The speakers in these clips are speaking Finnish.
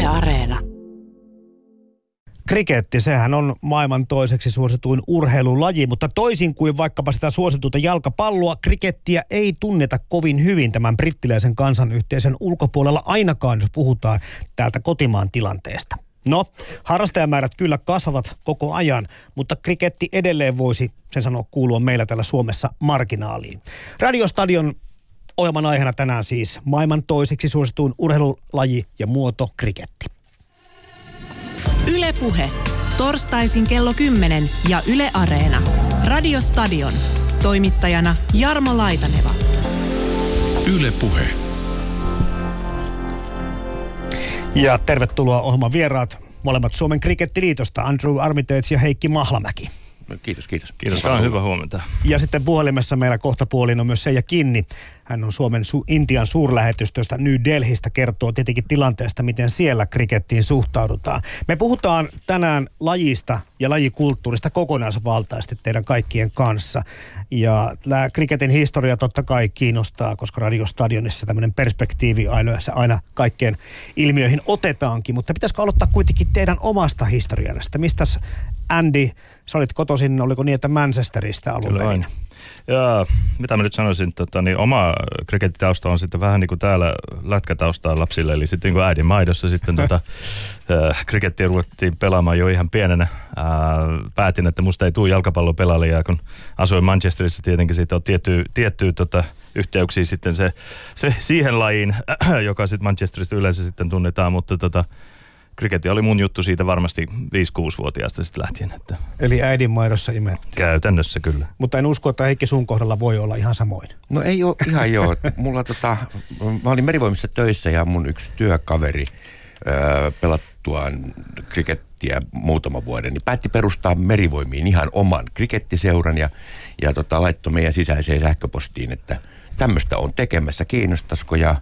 Yle Areena. Kriketti, sehän on maailman toiseksi suosituin urheilulaji, mutta toisin kuin vaikkapa sitä suosituinta jalkapalloa, krikettiä ei tunneta kovin hyvin tämän brittiläisen kansanyhteisön ulkopuolella ainakaan, jos puhutaan täältä kotimaan tilanteesta. No, harrastajamäärät kyllä kasvavat koko ajan, mutta kriketti edelleen voisi, sen sanoa, kuulua meillä täällä Suomessa marginaaliin. Radiostadion ohjelman aiheena tänään siis maailman toiseksi suosituin urheilulaji ja muoto kriketti. Yle Puhe. Torstaisin kello 10 ja Yle Areena. Radiostadion. Toimittajana Jarmo Laitaneva. Yle Puhe. Ja tervetuloa ohjelman vieraat, molemmat Suomen Krikettiliitosta, Andrew Armitage ja Heikki Mahlamäki. Kiitos. Kiitos, hyvä huomenta. Ja sitten puhelimessa meillä kohtapuoliin on myös Seija Kinni. Hän on Suomen Intian suurlähetystöstä New Delhistä, kertoo tietenkin tilanteesta, miten siellä krikettiin suhtaudutaan. Me puhutaan tänään lajista ja lajikulttuurista kokonaisvaltaisesti teidän kaikkien kanssa. Ja tämä kriketin historia totta kai kiinnostaa, koska Radiostadionissa tämmöinen perspektiivi aina kaikkeen ilmiöihin otetaankin. Mutta pitäisikö aloittaa kuitenkin teidän omasta historiasta? Mistäs Andy, sä olit kotoisin, oliko niin, että Manchesterista alun perin? Ja mitä mä nyt sanoisin, oma krikettitausta on sitten vähän niin kuin täällä lätkätaustaa lapsille, eli sitten niin kuin äidin maidossa sitten krikettiä ruvettiin pelaamaan jo ihan pienenä. Päätin, että musta ei tule jalkapallopelaaja, kun asuin Manchesterissa tietenkin siitä on tiettyä yhteyksiä sitten se siihen lajiin, joka sitten Manchesterista yleensä sitten tunnetaan, mutta kriketti oli mun juttu siitä varmasti 5-6-vuotiaasta sitten lähtien. Että eli äidin maidossa imettiin. Käytännössä kyllä. Mutta en usko, että Heikki sun kohdalla voi olla ihan samoin. No ei ole ihan joo. Mulla mä olin Merivoimissa töissä ja mun yksi työkaveri pelattuaan krikettiä muutaman vuoden, niin päätti perustaa Merivoimiin ihan oman krikettiseuran ja laittoi meidän sisäiseen sähköpostiin, että tämmöistä on tekemässä, kiinnostaisiko ja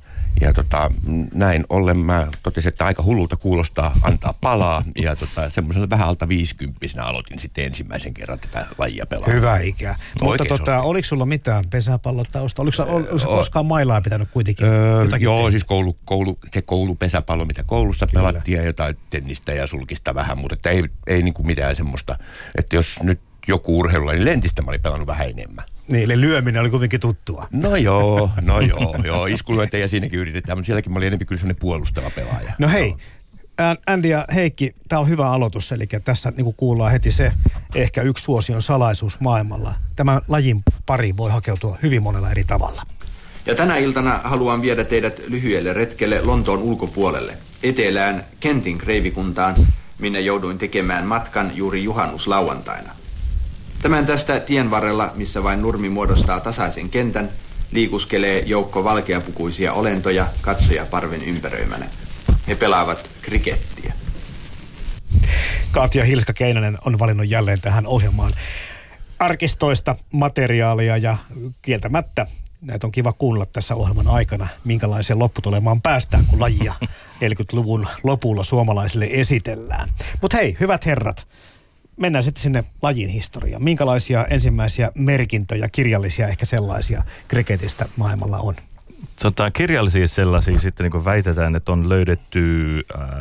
näin ollen mä totesin, että aika hullulta kuulostaa antaa palaa ja semmoisella vähän alta 50-vuotiaana aloitin sitten ensimmäisen kerran tätä lajia pelaamaan. Hyvä ikä. Mutta oliko sulla mitään pesäpallotausta? Oliko koskaan mailaa pitänyt kuitenkin? Joo, siis se koulupesäpallo, mitä koulussa pelattiin ja jotain tennistä ja sulkista vähän, mutta ei niinku mitään semmoista, että jos nyt joku urheilulla, niin lentistä mä olin pelannut vähän enemmän. Niin, eli lyöminen oli kuitenkin tuttua. No joo, iskulyöntejä siinäkin yritetään, mutta sielläkin mä olin enemmän kyllä sellainen puolustava pelaaja. No hei, Andy ja Heikki, tämä on hyvä aloitus, eli tässä niin kuin kuullaan heti se ehkä yksi suosion salaisuus maailmalla. Tämän lajin pari voi hakeutua hyvin monella eri tavalla. Ja tänä iltana haluan viedä teidät lyhyelle retkelle Lontoon ulkopuolelle, etelään Kentin kreivikuntaan, minne jouduin tekemään matkan juuri juhannuslauantaina. Tämän tästä tien varrella, missä vain nurmi muodostaa tasaisen kentän, liikuskelee joukko valkeapukuisia olentoja katsojaparven ympäröimänä. He pelaavat krikettiä. Katja Hilska-Keinänen on valinnut jälleen tähän ohjelmaan arkistoista materiaalia ja kieltämättä näitä on kiva kuunnella tässä ohjelman aikana, minkälaiseen lopputulemaan päästään, kun lajia 40-luvun lopulla suomalaisille esitellään. Mutta hei, hyvät herrat, mennään sitten sinne lajin historiaan. Minkälaisia ensimmäisiä merkintöjä, kirjallisia ehkä sellaisia kriketistä maailmalla on? Kirjallisia sellaisia sitten niin kuin väitetään, että on löydetty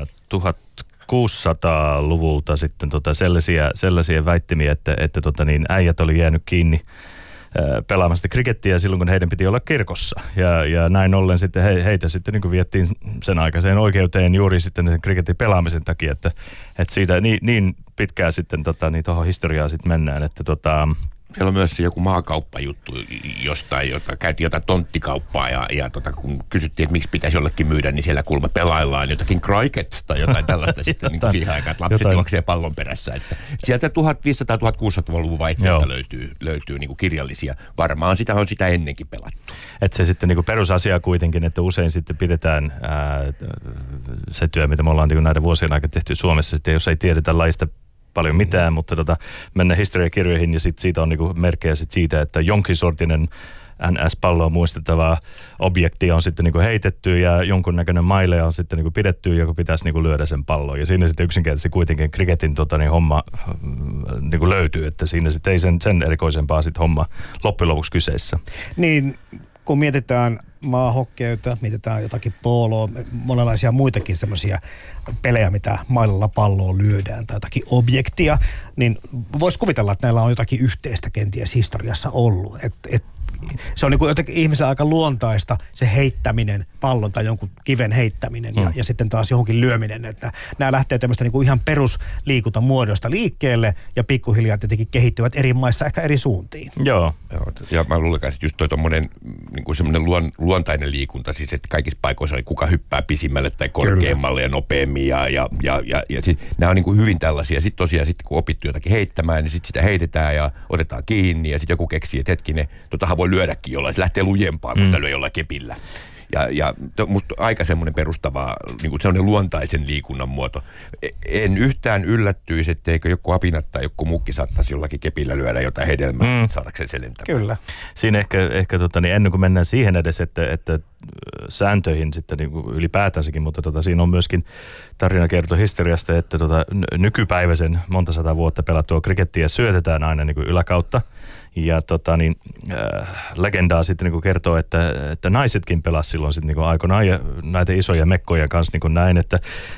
1600-luvulta sitten sellaisia väittämiä, että äijät oli jäänyt kiinni pelaamasta krikettiä silloin, kun heidän piti olla kirkossa. Ja näin ollen sitten heitä sitten niin kuin viettiin sen aikaiseen oikeuteen juuri sitten sen kriketin pelaamisen takia, että siitä niin pitkään sitten tuohon historiaan sitten mennään, että siellä on myös joku maakauppajuttu jostain, jota käytiin jotain tonttikauppaa ja kun kysyttiin, että miksi pitäisi jollekin myydä, niin siellä kuulemma pelaillaan jotakin cricket tai jotain tällaista sitten niin siihen aikaan, että lapset juoksee pallon perässä. Että sieltä 1500-1600-luvun vaihteesta löytyy niin kuin kirjallisia. Varmaan sitä on sitä ennenkin pelattu. Että se sitten niin kuin perusasia kuitenkin, että usein sitten pidetään se työ, mitä me ollaan niin kuin näiden vuosien aikana tehty Suomessa, sitten jos ei tiedetä lajista paljon mitään, mutta mennä historiakirjoihin ja sitten siitä on niinku merkkejä sit siitä, että jonkin sortinen NS-palloa muistettavaa objektia on sitten niinku heitetty ja jonkunnäköinen maile on sitten niinku pidetty, joka pitäisi niinku lyödä sen pallon. Ja siinä sitten yksinkertaisesti kuitenkin kriketin homma niinku löytyy, että siinä sitten ei sen erikoisempaa sitten homma loppujen lopuksi kyseessä. Niin, kun mietitään maahokkeita, mietitään jotakin poloa, monenlaisia muitakin semmoisia pelejä, mitä mailalla palloa lyödään tai jotakin objektia, niin voisi kuvitella, että näillä on jotakin yhteistä kenties historiassa ollut. Se on niin kuin jotenkin ihmisellä aika luontaista se heittäminen, pallon tai jonkun kiven heittäminen ja sitten taas johonkin lyöminen. Että nämä lähtee tämmöistä niin kuin ihan perusliikuntamuodosta liikkeelle ja pikkuhiljaa tietenkin kehittyvät eri maissa ehkä eri suuntiin. Joo. Ja mä luulen, että just toi tommonen niin kuin semmoinen luontainen liikunta, siis että kaikissa paikoissa oli kuka hyppää pisimmälle tai korkeammalle ja nopeammin ja sit, nämä on niin kuin hyvin tällaisia. Sitten tosiaan kun opittu jotakin heittämään, niin sitten sitä heitetään ja otetaan kiinni ja sitten joku keksii, että hetkinen, totahan voi lyödäkin jollain, se lähtee lujempaan, kun sitä lyö jollain kepillä. Ja musta aika semmoinen perustava, niin kuin semmoinen luontaisen liikunnan muoto. En yhtään yllättyisi, etteikö joku apinat tai joku mukki saattaisi jollakin kepillä lyödä jotain hedelmää saadakseen se lentämään. Kyllä. Siinä ehkä ennen kuin mennään siihen edes, että sääntöihin sitten niin kuin ylipäätänsäkin, mutta siinä on myöskin tarina kertoo historiasta, että nykypäiväisen monta sata vuotta pelattua krikettiä syötetään aina niin kuin yläkautta. Ja legendaa sitten niin kertoo, että naisetkin pelasivat silloin sitten niin aikoinaan ja näitä isoja mekkoja kanssa niin näin, että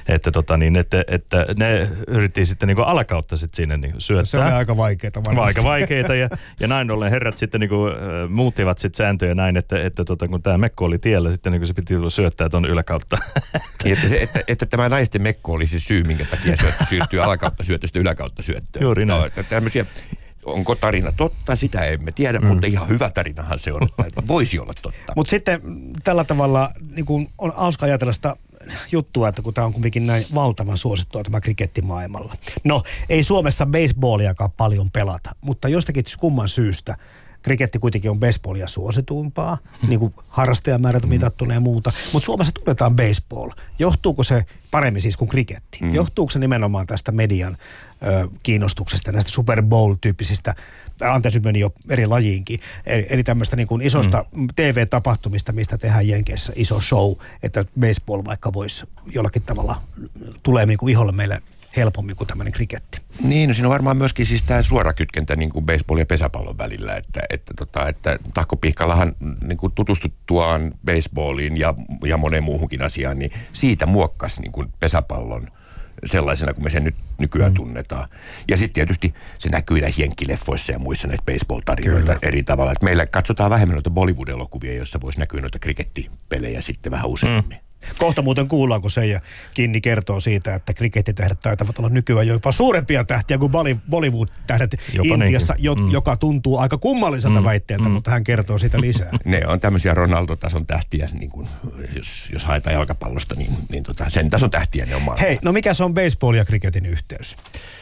ne yritti sitten niin alakautta sitten siinä niin syöttää. Se oli aika vaikeaa varmasti. Aika vaikeita ja näin ollen herrat sitten niin muuttivat sitten sääntöjä näin, että kun tämä mekko oli tiellä, sitten niin se piti syöttää tuonne yläkautta. että tämä naisten mekko oli se syy, minkä takia siirtyy alakautta syöttöstä yläkautta syöttöön. Juuri näin. Tämmöisiä. Onko tarina totta? Sitä emme tiedä, mutta ihan hyvä tarinahan se on, että voisi olla totta. Mutta sitten tällä tavalla niin kun on hauska ajatella sitä juttua, että kun tämä on kuitenkin näin valtavan suosittua tämä krikettimaailmalla. No, ei Suomessa baseballiakaan paljon pelata, mutta jostakin kumman syystä kriketti kuitenkin on baseballia suosituimpaa, niin kuin harrastajamäärät mitattuna ja muuta. Mutta Suomessa tunnetaan baseball. Johtuuko se paremmin siis kuin kriketti? Johtuuko se nimenomaan tästä median kiinnostuksesta, näistä Super Bowl-tyyppisistä, anteeksi meni jo eri lajiinkin, eli tämmöistä niin kuin isosta TV-tapahtumista, mistä tehdään Jenkeissä iso show, että baseball vaikka voisi jollakin tavalla tulee niin kuin iholle meille helpommin kuin tämmöinen kriketti. Niin, no siinä on varmaan myöskin siis tämä suora kytkentä niin kuin baseball ja pesäpallon välillä, että Tahko Pihkalahan niin kuin tutustuttuaan baseballiin ja moneen muuhunkin asiaan, niin siitä muokkasi niin kuin pesäpallon sellaisena, kun me sen nyt nykyään tunnetaan. Ja sitten tietysti se näkyy näissä jenkkileffoissa ja muissa näitä baseball-tarinoita eri tavalla. Et meillä katsotaan vähemmän noita Bollywood-elokuvia, joissa voisi näkyä noita krikettipelejä sitten vähän useammin. Kohta muuten kuullaan, kun Seija Kinni kertoo siitä, että krikettitähdet taitavat olla nykyään jopa suurempia tähtiä kuin Bollywood-tähdet Intiassa, joka tuntuu aika kummalliselta väitteeltä, mutta hän kertoo siitä lisää. Ne on tämmöisiä Ronaldo-tason tähtiä, niin kuin, jos haetaan jalkapallosta, niin sen tason tähtiä ne on maailmaa. Hei, no mikä se on baseball ja kriketin yhteys?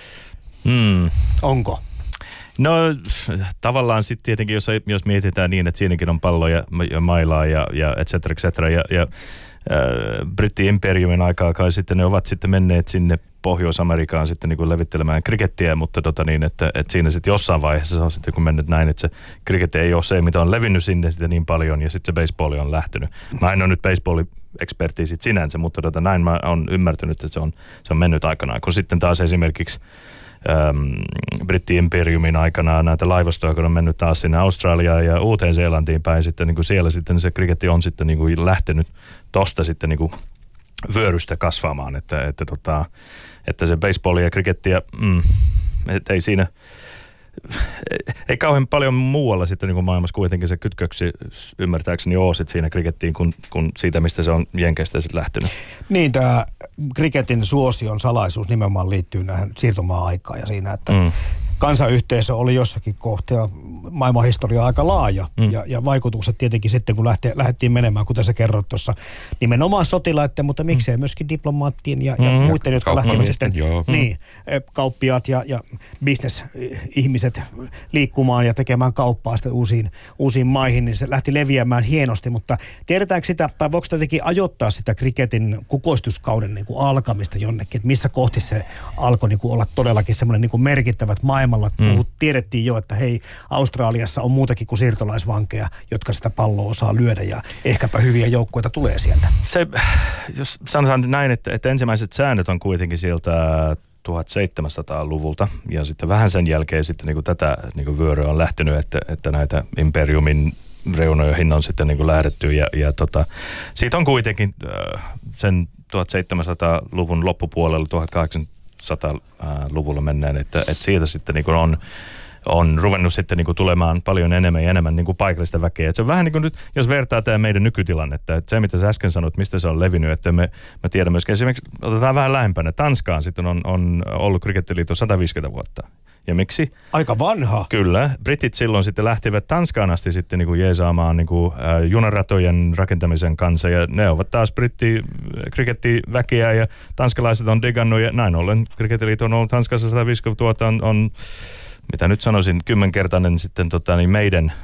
Onko? No tavallaan sitten tietenkin, jos mietitään niin, että siinäkin on palloja ja mailaa ja et cetera, ja Britti-imperiumin aikaa kai sitten ne ovat sitten menneet sinne Pohjois-Amerikaan sitten niin kuin levittelemään krikettiä, mutta että siinä sitten jossain vaiheessa se on sitten kun mennyt näin, että se kriketti ei ole se, mitä on levinnyt sinne sitten niin paljon ja sitten se baseball on lähtenyt. Mä en ole nyt baseball-ekspertti sit sinänsä, mutta näin mä oon ymmärtänyt, että se on mennyt aikanaan, kun sitten taas esimerkiksi Britti-imperiumin aikana näitä laivastoja, kun on mennyt taas sinne Australiaan ja Uuteen-Seelantiin päin, sitten niin kuin siellä sitten se kriketti on sitten niin kuin lähtenyt tosta sitten niin kuin vyörystä kasvamaan, että se baseball ja krikettiä, ei siinä, ei kauhean paljon muualla sitten niin kuin maailmassa kuitenkin se kytköksi ymmärtääkseni ole sitten siinä krikettiin kun siitä, mistä se on Jenkeistä sitten lähtenyt. Niin, tämä kriketin suosion salaisuus nimenomaan liittyy näihin siirtomaa-aikaan ja siinä, että kansayhteisö oli jossakin kohtaa maailman historiaa aika laaja ja vaikutukset tietenkin sitten, kun lähdettiin menemään, kuten sä kerroit tuossa, nimenomaan sotilaiden, mutta miksei myöskin diplomaattien ja muiden, jotka lähtivät sitten kauppiaat ja bisnesihmiset liikkumaan ja tekemään kauppaa sitten uusiin maihin, niin se lähti leviämään hienosti, mutta tiedetäänkö sitä, tai voiko jotenkin ajoittaa sitä kriketin kukoistuskauden niin kuin alkamista jonnekin, että missä kohti se alkoi niin kuin olla todellakin semmoinen niin kuin merkittävät maailmalla. Tiedettiin jo, että hei, Australiassa on muutakin kuin siirtolaisvankeja, jotka sitä palloa osaa lyödä ja ehkäpä hyviä joukkueita tulee sieltä. Se, jos sanotaan näin, että ensimmäiset säännöt on kuitenkin sieltä 1700-luvulta ja sitten vähän sen jälkeen sitten niin kuin tätä niin kuin vyöryä on lähtenyt, että näitä imperiumin reunoihin on sitten niin kuin lähdetty ja siitä on kuitenkin sen 1700-luvun loppupuolella 1800-luvulla mennään, että siitä sitten niin kuin on ruvennut sitten niin kuin tulemaan paljon enemmän ja enemmän niin kuin paikallista väkeä. Et se on vähän niin kuin nyt, jos vertaa tämä meidän nykytilannetta, että se mitä sä äsken sanoit, mistä se on levinnyt, että me tiedämme myöskin esimerkiksi, otetaan vähän lähempänä, Tanskaan sitten on ollut Krikettiliitto 150 vuotta. Ja miksi? Aika vanha. Kyllä. Britit silloin sitten lähtivät Tanskaan asti sitten niin kuin jeesaamaan niin kuin, junaratojen rakentamisen kanssa. Ja ne ovat taas krikettiväkiä ja tanskalaiset on digannut. Ja näin ollen Krikettiliitto on ollut Tanskassa 150 vuotta on mitä nyt sanoisin, 10-kertainen sitten meidän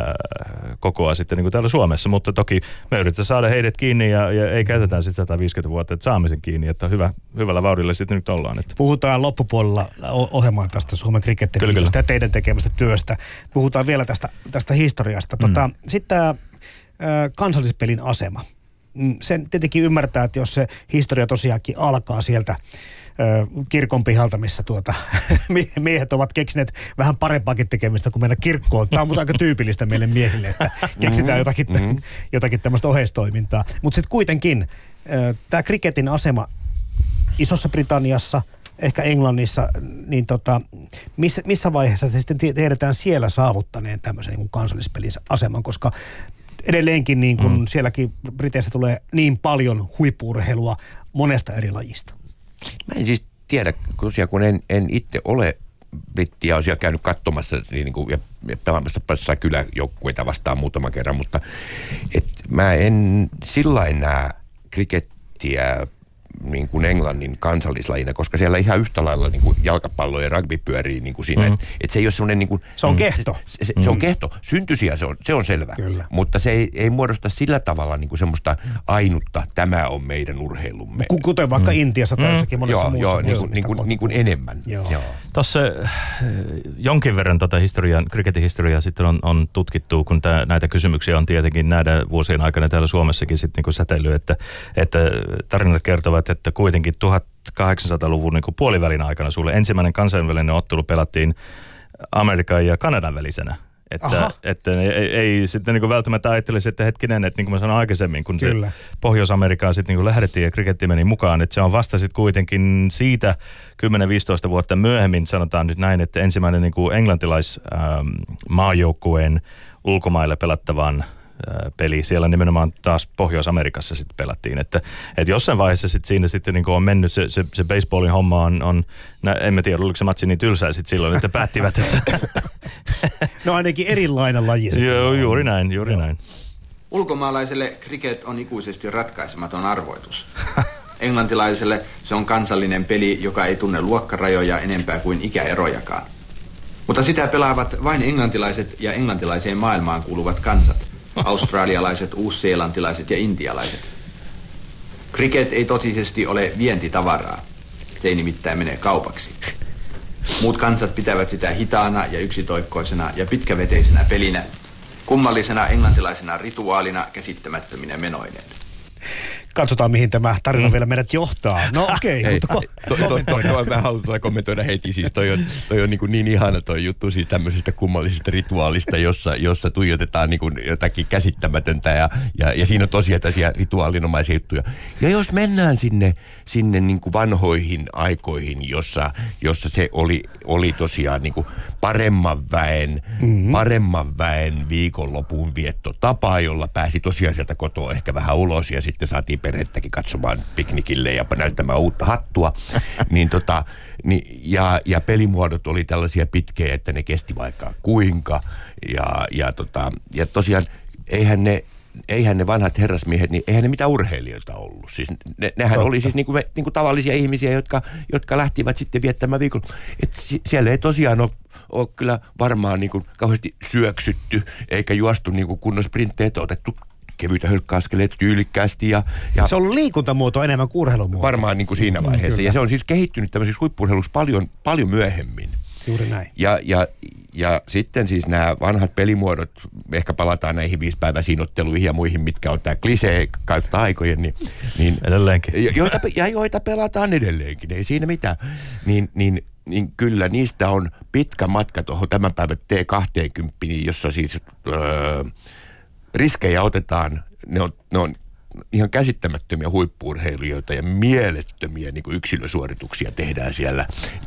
kokoa sitten niin kuin täällä Suomessa. Mutta toki me yritetään saada heidät kiinni ja ei käytetään sitten 150 vuotta, että saamme sen kiinni. Että hyvällä vauhdilla sitten nyt ollaan. Että. Puhutaan loppupuolella ohjelmaa tästä Suomen Krikettiliitosta ja teidän tekemästä työstä. Puhutaan vielä tästä historiasta. Sitten tämä kansallispelin asema. Sen tietenkin ymmärtää, että jos se historia tosiaankin alkaa sieltä kirkon pihalta, missä miehet ovat keksineet vähän parempaakin tekemistä kuin mennä kirkkoon. Tämä on mutta aika tyypillistä meille miehille, että keksitään jotakin tämmöistä oheistoimintaa. Mutta sitten kuitenkin tämä kriketin asema Isossa Britanniassa, ehkä Englannissa, niin missä vaiheessa se sitten tiedetään siellä saavuttaneen tämmöisen niin kuin kansallispelin aseman, koska edelleenkin niin kuin sielläkin Briteissä tulee niin paljon huippu-urheilua monesta eri lajista. Mä en siis tiedä, kun en itse ole brittiä, olen siellä käynyt katsomassa ja pelaamassa kyläjoukkueita vastaan muutaman kerran, mutta mä en sillain näe krikettiä niin kuin Englannin kansallislajina, koska siellä ihan yhtä lailla niin kuin jalkapallo ja rugby pyörii niin kuin siinä. Että se ei ole semmoinen niin kuin, se on kehto. Se on kehto. Syntyisiä se on selvä. Kyllä. Mutta se ei muodosta sillä tavalla niin kuin semmoista ainutta, tämä on meidän urheilumme. Kuten vaikka Intiassa tai jossakin monessa muussa. Niin kuin enemmän. Joo. Tuossa jonkin verran kriketin historiaa sitten on tutkittu, kun näitä kysymyksiä on tietenkin näiden vuosien aikana täällä Suomessakin sitten niin kuin säteily, että tarinat kertovat, että kuitenkin 1800-luvun niin kuin puolivälin aikana sulle ensimmäinen kansainvälinen ottelu pelattiin Amerikan ja Kanadan välisenä. Että ei sitten niin kuin välttämättä ajattelisi, että hetkinen, että niin kuin mä sanoin aikaisemmin, kun se Pohjois-Amerikaan sitten niin kuin lähdettiin ja kriketti meni mukaan, että se on vasta sitten kuitenkin siitä 10-15 vuotta myöhemmin, sanotaan nyt näin, että ensimmäinen niin kuin englantilaismaajoukkueen ulkomaille pelattavan peli. Siellä nimenomaan taas Pohjois-Amerikassa sitten pelattiin. Että jossain vaiheessa sitten siinä sitten niin kuin on mennyt se baseballin homma on en mä tiedä, oliko se matsi niin tylsää sitten silloin, että päättivät, että no ainakin erilainen laji. Joo, juuri näin. Ulkomaalaiselle kriket on ikuisesti ratkaisematon arvoitus. Englantilaiselle se on kansallinen peli, joka ei tunne luokkarajoja enempää kuin ikäerojakaan. Mutta sitä pelaavat vain englantilaiset ja englantilaiseen maailmaan kuuluvat kansat. Australialaiset, uusseelantilaiset ja intialaiset. Kriket ei totisesti ole vientitavaraa. Se ei nimittäin mene kaupaksi. Muut kansat pitävät sitä hitaana ja yksitoikkoisena ja pitkäveteisenä pelinä, kummallisena englantilaisena rituaalina käsittämättöminä menoineen. Katsotaan, mihin tämä tarina vielä meidät johtaa. No okei. Mä haluan kommentoida heti. Siis toi on niin ihana toi juttu siis tämmöisestä kummallisesta rituaalista, jossa tuijotetaan niin kuin jotakin käsittämätöntä ja siinä on tosiaan tällaisia rituaalinomaisia juttuja. Ja jos mennään sinne niin kuin vanhoihin aikoihin, jossa se oli tosiaan niin kuin paremman väen viikonlopun viettotapa, jolla pääsi tosiaan sieltä kotoa ehkä vähän ulos ja sitten saatiin perhettäkin katsomaan piknikille ja näyttämään uutta hattua, ja pelimuodot oli tällaisia pitkiä, että ne kesti vaikka kuinka, ja tosiaan eihän ne vanhat herrasmiehet, niin eihän ne mitään urheilijoita ollut. Siis nehän oli siis niin kuin tavallisia ihmisiä, jotka lähtivät sitten viettämään viikolla. Et siellä ei tosiaan ole kyllä varmaan niin kuin kauheasti syöksytty, eikä juostu niin kuin kunnon sprintteet, otettu kevyitä hölkkäaskeleita tyylikkäästi. Ja se on liikuntamuoto enemmän kuin urheilumuoto. Varmaan niin kuin siinä vaiheessa. Ja se on siis kehittynyt tämmöisessä huippu-urheilussa paljon myöhemmin. Juuri näin. Ja sitten siis nämä vanhat pelimuodot, ehkä palataan näihin 5-päiväisiin otteluihin ja muihin, mitkä on tämä klisee kautta aikojen. Niin edelleenkin. Joita pelataan edelleenkin, ei siinä mitään. Niin kyllä niistä on pitkä matka tuohon tämän päivän T20, jossa siis riskejä otetaan, ne on ihan käsittämättömiä huippu-urheilijoita ja mielettömiä niin kuin yksilösuorituksia tehdään siellä.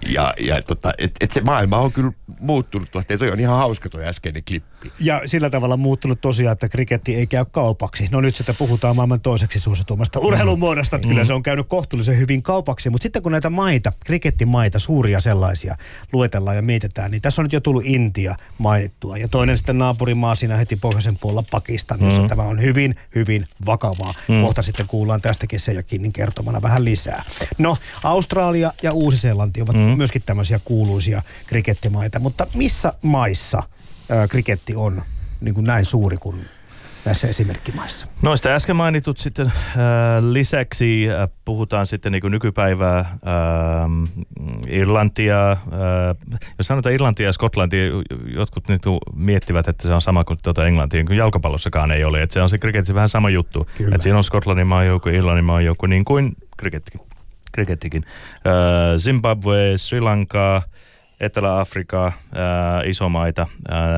Et se maailma on kyllä muuttunut. Toi on ihan hauska toi äskeinen klippi. Ja sillä tavalla muuttunut tosiaan, että kriketti ei käy kaupaksi. No nyt sitä puhutaan maailman toiseksi suositummasta urheilumuodosta. Kyllä se on käynyt kohtuullisen hyvin kaupaksi. Mutta sitten kun näitä maita, krikettimaita, suuria sellaisia, luetellaan ja mietitään, niin tässä on nyt jo tullut Intia mainittua. Ja toinen sitten naapurimaa siinä heti pohjoisen puolella Pakistan, jossa tämä on hyvin, hyvin vakavaa. Kohta sitten kuullaan tästäkin se ja Kinnin kertomana vähän lisää. No, Australia ja Uusi-Seelanti ovat myöskin tämmöisiä kuuluisia krikettimaita, mutta missä maissa kriketti on niin kuin näin suuri kuin näissä esimerkkimaissa? Noista äsken mainitut sitten lisäksi puhutaan sitten niin kuin nykypäivää Irlantia. Jos sanotaan Irlantia ja Skotlantia, jotkut nyt miettivät, että se on sama kuin Englantia, kun jalkapallossakaan ei ole. Että se on se kriketissä vähän sama juttu. Että siinä on Skotlannin maajoukko, Irlannin maajoukko, niin kuin krikettikin. Zimbabwe, Sri Lanka, Etelä-Afrika, isomaita.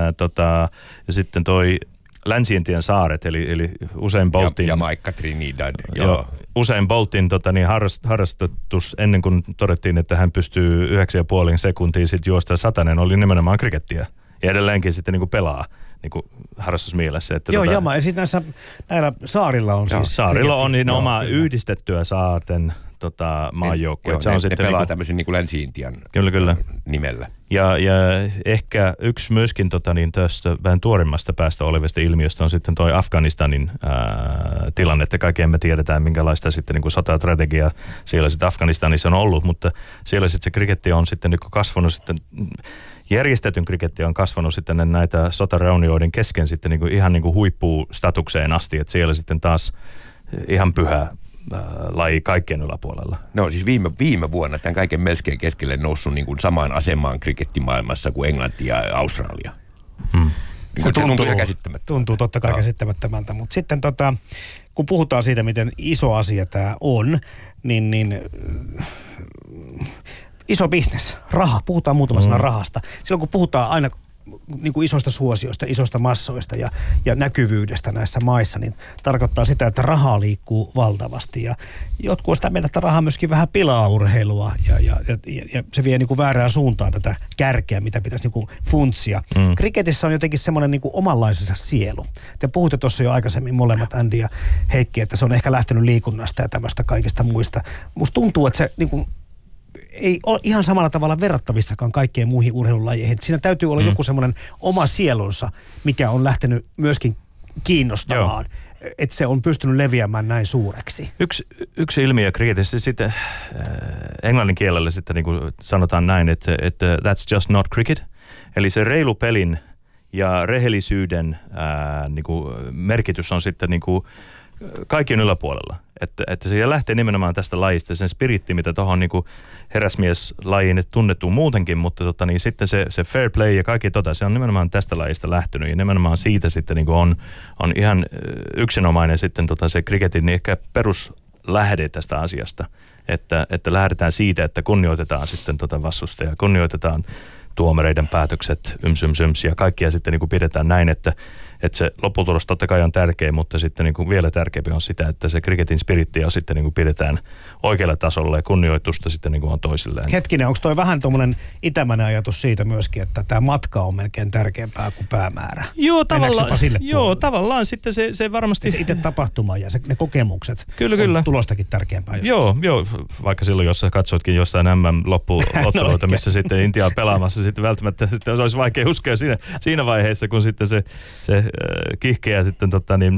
Ja sitten toi Länsi-Intian saaret, eli Usain Boltin... Jamaica, Trinidad. Usain Boltin harrastus ennen kuin todettiin, että hän pystyy 9,5 sekuntia sitten juosta 100, oli nimenomaan krikettiä. Ja edelleenkin sitten niin kuin pelaa niin kuin harrastusmielessä. Että joo, ja sitten näillä saarilla on siis... Saarilla on niin oma yhdistettyä saarten maajoukku. Ne pelaa tämmöisen niin kuin Länsi-Intian nimellä. Ja ehkä yksi myöskin tästä vähän tuorimmasta päästä olevasta ilmiöstä on sitten toi Afganistanin tilanne, että kaikki emme tiedetään, minkälaista sitten niin kuin sotastrategiaa siellä sitten Afganistanissa on ollut, mutta siellä sitten se kriketti on sitten niin kuin kasvanut sitten, järjestetyn kriketti on kasvanut sitten näitä sotaraunioiden kesken sitten niin kuin ihan niin kuin huippustatukseen asti, että siellä sitten taas ihan pyhä laji kaikkien yläpuolella. No siis viime vuonna tämän kaiken melkein keskelle noussut niin kuin samaan asemaan krikettimaailmassa kuin Englanti ja Australia. Se tuntuu totta kai käsittämättömältä, mutta sitten kun puhutaan siitä, miten iso asia tämä on, niin iso bisnes, raha, puhutaan muutama sana rahasta. Silloin kun puhutaan aina niin kuin isoista suosioista, isoista massoista ja näkyvyydestä näissä maissa, niin tarkoittaa sitä, että rahaa liikkuu valtavasti. Ja jotkut on sitä mieltä, että raha myöskin vähän pilaa urheilua ja se vie niin kuin väärään suuntaan tätä kärkeä, mitä pitäisi niin kuin funtsia. Kriketissä on jotenkin semmoinen niin kuin omanlaisensa sielu. Te puhutte tuossa jo aikaisemmin molemmat, Andy ja Heikki, että se on ehkä lähtenyt liikunnasta ja tämmöistä kaikista muista. Musta tuntuu, että se niin kuin ei ole ihan samalla tavalla verrattavissakaan kaikkeen muihin urheilulajeihin. Siinä täytyy olla joku semmoinen oma sielunsa, mikä on lähtenyt myöskin kiinnostamaan, että se on pystynyt leviämään näin suureksi. Yksi ilmiö kriketissä sitten englannin kielellä sitten niin kuin sanotaan näin, että that's just not cricket. Eli se reilu pelin ja rehellisyyden niin kuin merkitys on sitten niin kuin kaikkien yläpuolella. Että se lähtee nimenomaan tästä lajista, sen spiritti, mitä tuohon niin herrasmieslajiin tunnettu muutenkin, mutta niin sitten se fair play ja kaikki se on nimenomaan tästä lajista lähtenyt ja nimenomaan siitä sitten niin on ihan yksinomainen sitten se kriketin niin ehkä peruslähde tästä asiasta, että lähdetään siitä, että kunnioitetaan sitten vastustajaa, kunnioitetaan tuomareiden päätökset, yms ja kaikkia sitten niin kuin pidetään näin, että se lopputulos totta kai on tärkeä, mutta sitten niin kuin vielä tärkeämpi on sitä, että se kriketin spirittiä sitten niin kuin pidetään oikealla tasolla ja kunnioitusta sitten niin kuin on toisilleen. Hetkinen, onko toi vähän tuommoinen itämäinen ajatus siitä myöskin, että tämä matka on melkein tärkeämpää kuin päämäärä? Joo, tavallaan sitten se varmasti... Se itse tapahtuma ja ne kokemukset kyllä. On tulostakin tärkeämpää joskus. Joo, vaikka silloin, jos sä katsotkin jossain MM-loppuotteluita, missä sitten Intia on pelaamassa, sitten välttämättä sitten olisi vaikea uskoa siinä vaiheessa, kun sitten se kihkeä sitten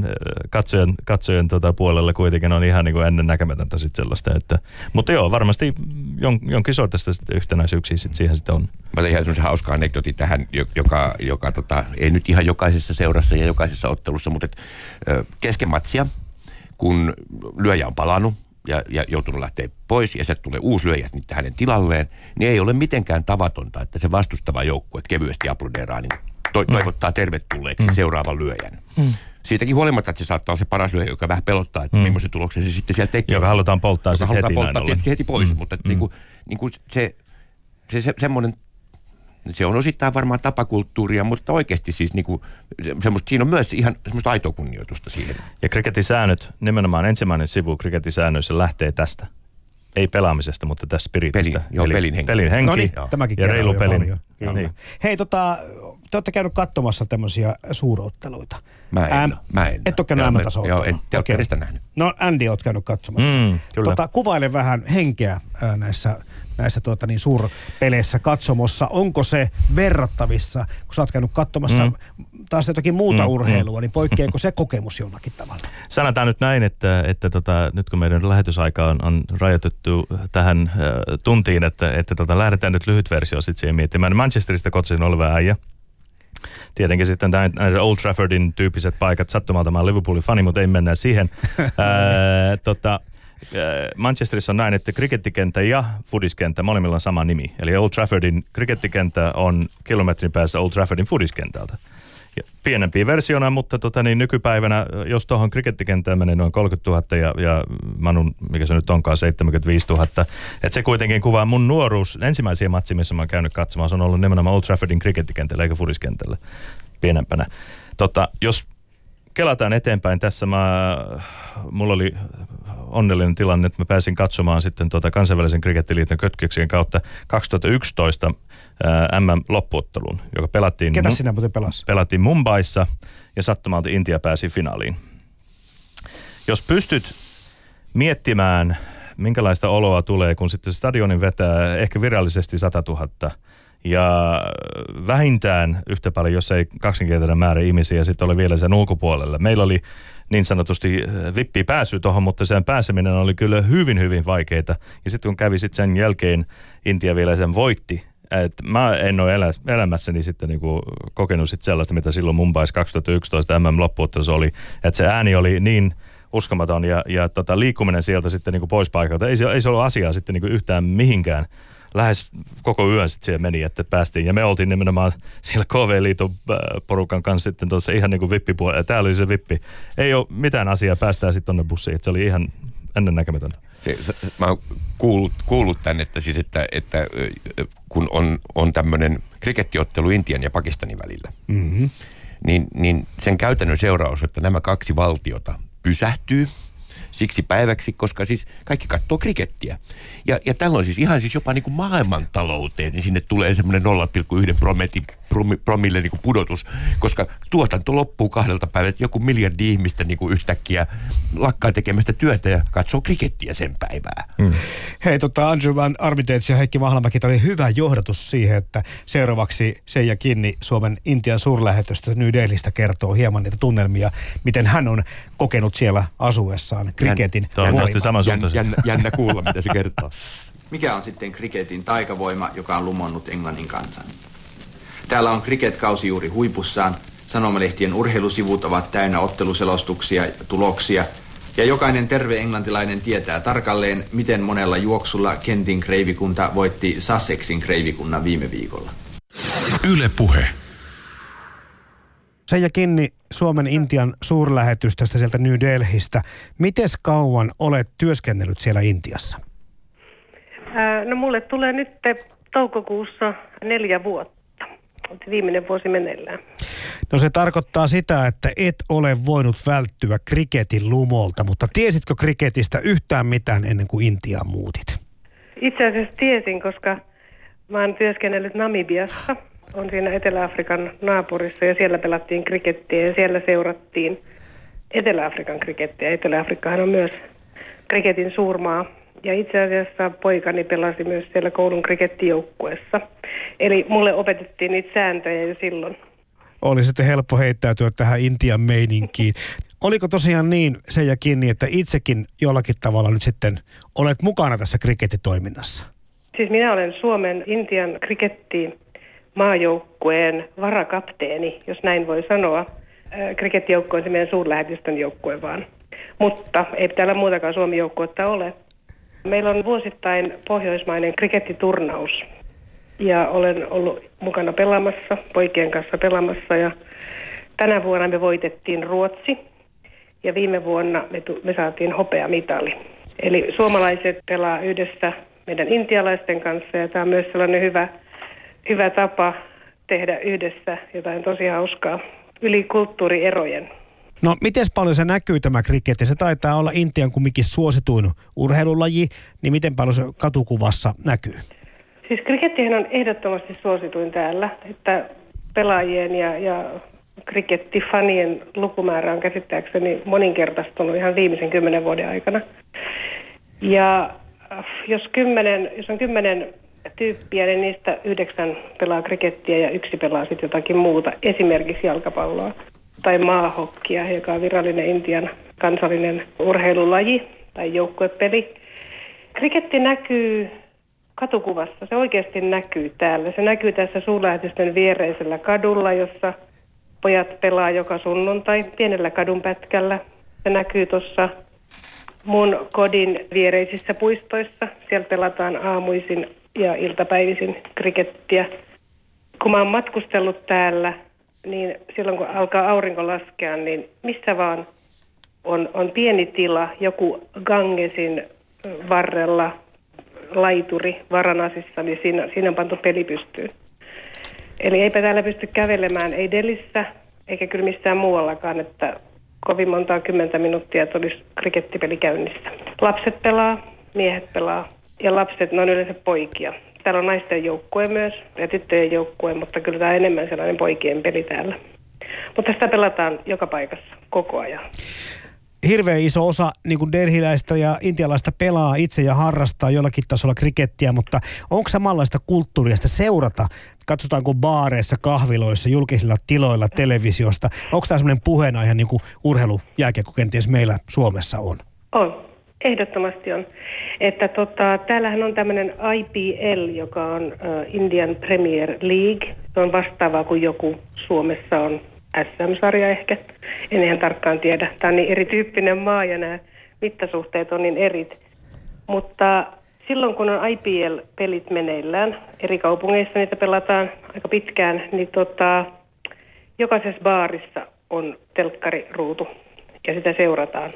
katsojen puolella kuitenkin on ihan niin kuin ennen näkemätöntä sitten sellaista. Mutta joo, varmasti jonkin sortista sitten yhtenäisyyksiä sitten siihen sitten on. Mä tein ihan semmoisen hauskaa anekdootin tähän, joka ei nyt ihan jokaisessa seurassa ja jokaisessa ottelussa, mutta kesken matsia, kun lyöjä on palannut ja joutunut lähteä pois ja sieltä tulee uusi lyöjä hänen tilalleen, niin ei ole mitenkään tavatonta, että se vastustava joukkue kevyesti aplodeeraa, niin toivottaa tervetulleeksi seuraavan lyöjän. Siitäkin huolimatta, että se saattaa olla se paras lyöjä, joka vähän pelottaa, että millaisen tuloksen se sitten siellä tekee. Joka halutaan polttaa sitten heti näin ollen. Heti pois, mutta niin kuin se semmoinen se on osittain varmaan tapakulttuuria, mutta oikeasti siis niinku, siinä on myös ihan semmoista aitoa kunnioitusta siihen. Ja cricketin säännöt, nimenomaan ensimmäinen sivu cricketin säännöissä lähtee tästä. Ei pelaamisesta, mutta tästä spiritistä. Pelin henki. Pelin henki. No niin, tämäkin ja reilu pelin. Niin. Hei, te olette käynyt katsomassa tämmöisiä suurotteluita. Mä en. Et ole käynyt MM-tasoa. Joo, en ole edes nähnyt. No Andy, oot käynyt katsomassa. Kyllä. Kuvaile vähän henkeä näissä suurpeleissä katsomossa. Onko se verrattavissa, kun sä oot käynyt katsomassa taas jotakin muuta urheilua, niin poikkeako se kokemus jollakin tavalla? Sanotaan nyt näin, että nyt kun meidän lähetysaika on rajoitettu tähän tuntiin, että lähdetään nyt lyhyt versio sitten siihen miettimään. Manchesterista kotoisin oleva äijä. Tietenkin sitten näitä Old Traffordin tyyppiset paikat. Sattumalta mä oon Liverpoolin fani, mutta ei mennä siihen. Manchesterissa on näin, että krikettikenttä ja fudiskenttä molemmilla on sama nimi. Eli Old Traffordin krikettikenttä on kilometrin päässä Old Traffordin fudiskentältä. Ja pienempiä versiona, mutta nykypäivänä, jos tuohon krikettikenttään menee noin 30 000 ja Manun, mikä se nyt onkaan, 75 000. Että se kuitenkin kuvaa mun nuoruus. Ensimmäisiä matsia, missä mä oon käynyt katsomaan, se on ollut nimenomaan Old Traffordin krikettikentällä eikä fudiskentällä pienempänä. Jos kelataan eteenpäin tässä, mulla oli onnellinen tilanne, että mä pääsin katsomaan sitten kansainvälisen krikettiliiton kötköksien kautta 2011 MM-loppuotteluun, joka pelattiin. Ketä sinä muuten pelasi? Pelattiin Mumbaissa ja sattumalta Intia pääsi finaaliin. Jos pystyt miettimään, minkälaista oloa tulee, kun sitten stadionin vetää ehkä virallisesti 100 000 ja vähintään yhtä paljon, jos ei kaksinkertainen määrä ihmisiä, ja sitten oli vielä sen ulkopuolella. Meillä oli niin sanotusti vippi pääsy tuohon, mutta sen pääseminen oli kyllä hyvin, hyvin vaikeaa. Ja sitten kun kävi sitten sen jälkeen, Intia vielä sen voitti. Mä en ole elämässäni sitten niinku kokenut sit sellaista, mitä silloin Mumbais 2011 MM-loppuottelussa oli. Että se ääni oli niin uskomaton ja liikkuminen sieltä sitten niinku pois paikalta. Ei se ollut asiaa sitten niinku yhtään mihinkään. Lähes koko yön sitten siellä meni, että päästiin. Ja me oltiin nimenomaan siellä KV-liiton porukan kanssa sitten tuossa ihan niin kuin vippipuolella. Täällä oli se vippi. Ei ole mitään asiaa, päästään sitten tonne bussiin. Että se oli ihan ennennäkemätöntä. Mä oon kuullut tämän, että kun on tämmöinen krikettiottelu Intian ja Pakistanin välillä, niin sen käytännön seuraus, että nämä kaksi valtiota pysähtyy siksi päiväksi, koska siis kaikki katsoo krikettiä. Ja tällöin siis ihan siis jopa niin kuin maailmantalouteen, niin sinne tulee semmoinen 0,1 promille niin kuin pudotus, koska tuotanto loppuu 2 päivältä. Joku miljardi ihmistä niin kuin yhtäkkiä lakkaa tekemästä työtä ja katsoo krikettiä sen päivää. Hei, Andrew Van Armitage ja Heikki Mahlamäki, tämä oli hyvä johdatus siihen, että seuraavaksi Seija Kinni Suomen Intian suurlähetystö New Delhistä kertoo hieman niitä tunnelmia, miten hän on kokenut siellä asuessaan kriketin jännä kuulla, mitä se kertoo. Mikä on sitten kriketin taikavoima, joka on lumonnut Englannin kansan? Täällä on kriketkausi juuri huipussaan. Sanomalehtien urheilusivut ovat täynnä otteluselostuksia ja tuloksia. Ja jokainen terve englantilainen tietää tarkalleen, miten monella juoksulla Kentin kreivikunta voitti Sussexin kreivikunnan viime viikolla. Yle Puhe. Seija Kinni Suomen Intian suurlähetystöstä sieltä New Delhistä. Mites kauan olet työskennellyt siellä Intiassa? No mulle tulee nyt toukokuussa 4 vuotta. Viimeinen vuosi meneillään. No se tarkoittaa sitä, että et ole voinut välttyä kriketin lumolta, mutta tiesitkö kriketistä yhtään mitään ennen kuin Intiaan muutit? Itse asiassa tiesin, koska mä oon työskennellyt Namibiassa. On siinä Etelä-Afrikan naapurissa ja siellä pelattiin krikettiä ja siellä seurattiin Etelä-Afrikan krikettiä. Etelä-Afrikkahan on myös kriketin suurmaa. Ja itse asiassa poikani pelasi myös siellä koulun krikettijoukkueessa. Eli mulle opetettiin niitä sääntöjä jo silloin. Oli sitten helppo heittäytyä tähän Intian meininkiin. Oliko tosiaan niin, Seija Kinni, että itsekin jollakin tavalla nyt sitten olet mukana tässä krikettitoiminnassa? Siis minä olen Suomen Intian krikettiin maajoukkueen varakapteeni, jos näin voi sanoa. Krikettijoukkue on se meidän suurlähetystön joukkue vaan. Mutta ei täällä muutakaan Suomi-joukkuetta ole. Meillä on vuosittain pohjoismainen krikettiturnaus. Ja olen ollut mukana pelaamassa, poikien kanssa pelaamassa. Ja tänä vuonna me voitettiin Ruotsi. Ja viime vuonna me saatiin hopeamitali. Eli suomalaiset pelaa yhdessä meidän intialaisten kanssa. Ja tämä on myös sellainen hyvä hyvä tapa tehdä yhdessä jotain tosi hauskaa yli kulttuurierojen. No, miten paljon se näkyy tämä kriketti? Se taitaa olla Intian kumminkin suosituin urheilulaji, niin miten paljon se katukuvassa näkyy? Siis krikettihän on ehdottomasti suosituin täällä, että pelaajien ja krikettifanien lukumäärä on käsittääkseni moninkertaistunut ihan viimeisen 10 vuoden aikana. Ja jos on 10 tyyppiä, niin niistä 9 pelaa krikettiä ja 1 pelaa sitten jotakin muuta, esimerkiksi jalkapalloa tai maahokkia, joka on virallinen Intian kansallinen urheilulaji tai joukkuepeli. Kriketti näkyy katukuvassa, se oikeasti näkyy täällä. Se näkyy tässä suurlähetystön viereisellä kadulla, jossa pojat pelaa joka sunnuntai pienellä kadunpätkällä. Se näkyy tuossa mun kodin viereisissä puistoissa. Siellä pelataan aamuisin ja iltapäivisin krikettiä. Kun mä oon matkustellut täällä, niin silloin kun alkaa aurinko laskea, niin missä vaan on pieni tila, joku Gangesin varrella laituri Varanasissa, niin siinä on pantu peli pystyyn. Eli eipä täällä pysty kävelemään, ei Delhissä eikä kyllä missään muuallakaan, että kovin montaa 10 minuuttia tulisi krikettipeli käynnissä. Lapset pelaa, miehet pelaa ja lapset, ne on yleensä poikia. Täällä on naisten joukkue myös ja tyttöjen joukkue, mutta kyllä tämä on enemmän sellainen poikien peli täällä. Mutta sitä pelataan joka paikassa koko ajan. Hirveän iso osa niin kuin delhiläistä ja intialaista pelaa itse ja harrastaa jollakin tasolla krikettiä, mutta onko samanlaista kulttuuria sitä seurata? Katsotaanko baareissa, kahviloissa, julkisilla tiloilla, televisiosta? Onko tämä semmoinen puheenaihe niin kuin urheilujääkiekko kenties meillä Suomessa on? On. Ehdottomasti on. Että täällähän on tämmöinen IPL, joka on Indian Premier League. Se on vastaavaa kuin joku Suomessa on SM-sarja ehkä. En ihan tarkkaan tiedä. Tämä on niin erityyppinen maa ja nämä mittasuhteet on niin erit. Mutta silloin kun on IPL-pelit meneillään, eri kaupungeissa niitä pelataan aika pitkään, niin jokaisessa baarissa on telkkariruutu ja sitä seurataan.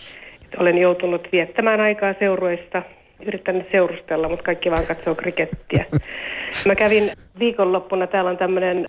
Olen joutunut viettämään aikaa seurueista, yrittänyt seurustella, mutta kaikki vaan katsoo krikettiä. Mä kävin viikonloppuna, täällä on tämmöinen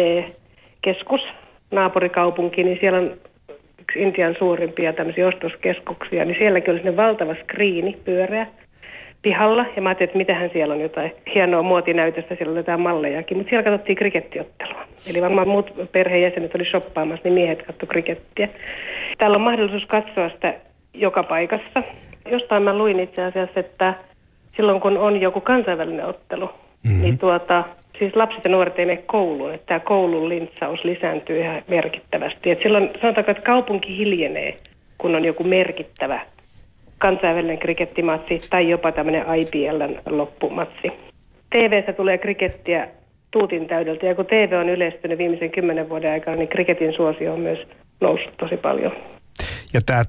IT-keskus, naapurikaupunki, niin siellä on yksi Intian suurimpia tämmöisiä ostoskeskuksia, niin sielläkin oli sellainen valtava skriini, pyöreä, pihalla. Ja mä ajattelin, että mitähän siellä on jotain hienoa muotinäytöstä, siellä oli jotain mallejakin, mutta siellä katsottiin krikettiottelua. Eli varmaan muut perheenjäsenet oli shoppaamassa, niin miehet katsoi krikettiä. Täällä on mahdollisuus katsoa sitä joka paikassa. Jostain mä luin itse asiassa, että silloin kun on joku kansainvälinen ottelu, niin siis lapset ja nuoret ei mene kouluun, että tämä koulun lintsaus lisääntyy ihan merkittävästi. Et silloin sanotaanko, että kaupunki hiljenee, kun on joku merkittävä kansainvälinen krikettimatsi tai jopa tämmöinen IPL:n loppumatsi. TV:ssä tulee krikettiä tuutin täydeltä, ja kun TV on yleistynyt viimeisen 10 vuoden aikana, niin kriketin suosio on myös noussut tosi paljon. Ja tämä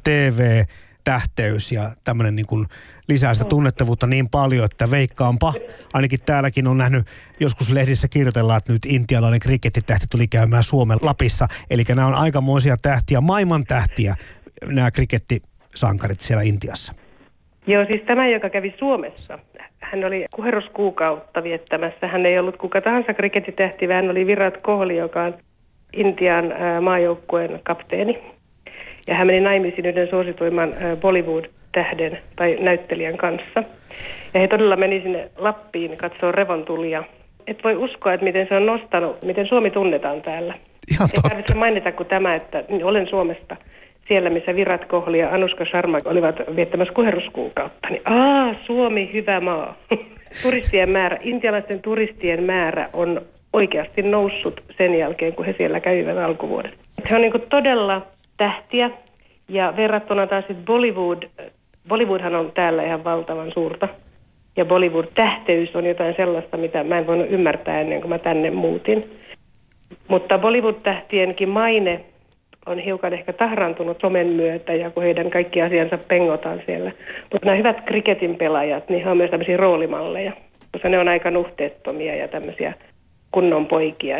TV-tähteys ja tämmöinen niin kuin lisää sitä tunnettavuutta niin paljon, että veikkaanpa, ainakin täälläkin on nähnyt, joskus lehdissä kirjoitellaan, että nyt intialainen krikettitähti tuli käymään Suomen Lapissa. Eli nämä on aikamoisia tähtiä, maailman tähtiä, nämä krikettisankarit siellä Intiassa. Joo, siis tämä, joka kävi Suomessa, hän oli kuherruskuukautta viettämässä. Hän ei ollut kuka tahansa krikettitähti, vaan hän oli Virat Kohli, joka on Intian maajoukkueen kapteeni. Ja hän meni naimisiin yhden suosituimman Bollywood-tähden tai näyttelijän kanssa. Ja he todella meni sinne Lappiin katsoa revontulia. Et voi uskoa, että miten se on nostanut, miten Suomi tunnetaan täällä. Ei tarvitse mainita kuin tämä, että olen Suomesta. Siellä, missä Virat Kohli ja Anushka Sharma olivat viettämässä kuherruskuukautta. Niin, Suomi, hyvä maa. Turistien määrä, intialaisten turistien määrä on oikeasti noussut sen jälkeen, kun he siellä kävivät alkuvuoden. Se on niin kuin todella tähtiä, ja verrattuna taas Bollywoodhan on täällä ihan valtavan suurta, ja Bollywood-tähteys on jotain sellaista, mitä mä en voinut ymmärtää ennen kuin mä tänne muutin. Mutta Bollywood-tähtienkin maine on hiukan ehkä tahrantunut somen myötä, ja kun heidän kaikki asiansa pengotaan siellä. Mutta nämä hyvät kriketin pelaajat, niin he on myös tämmöisiä roolimalleja, koska ne on aika nuhteettomia ja tämmöisiä kunnon poikia,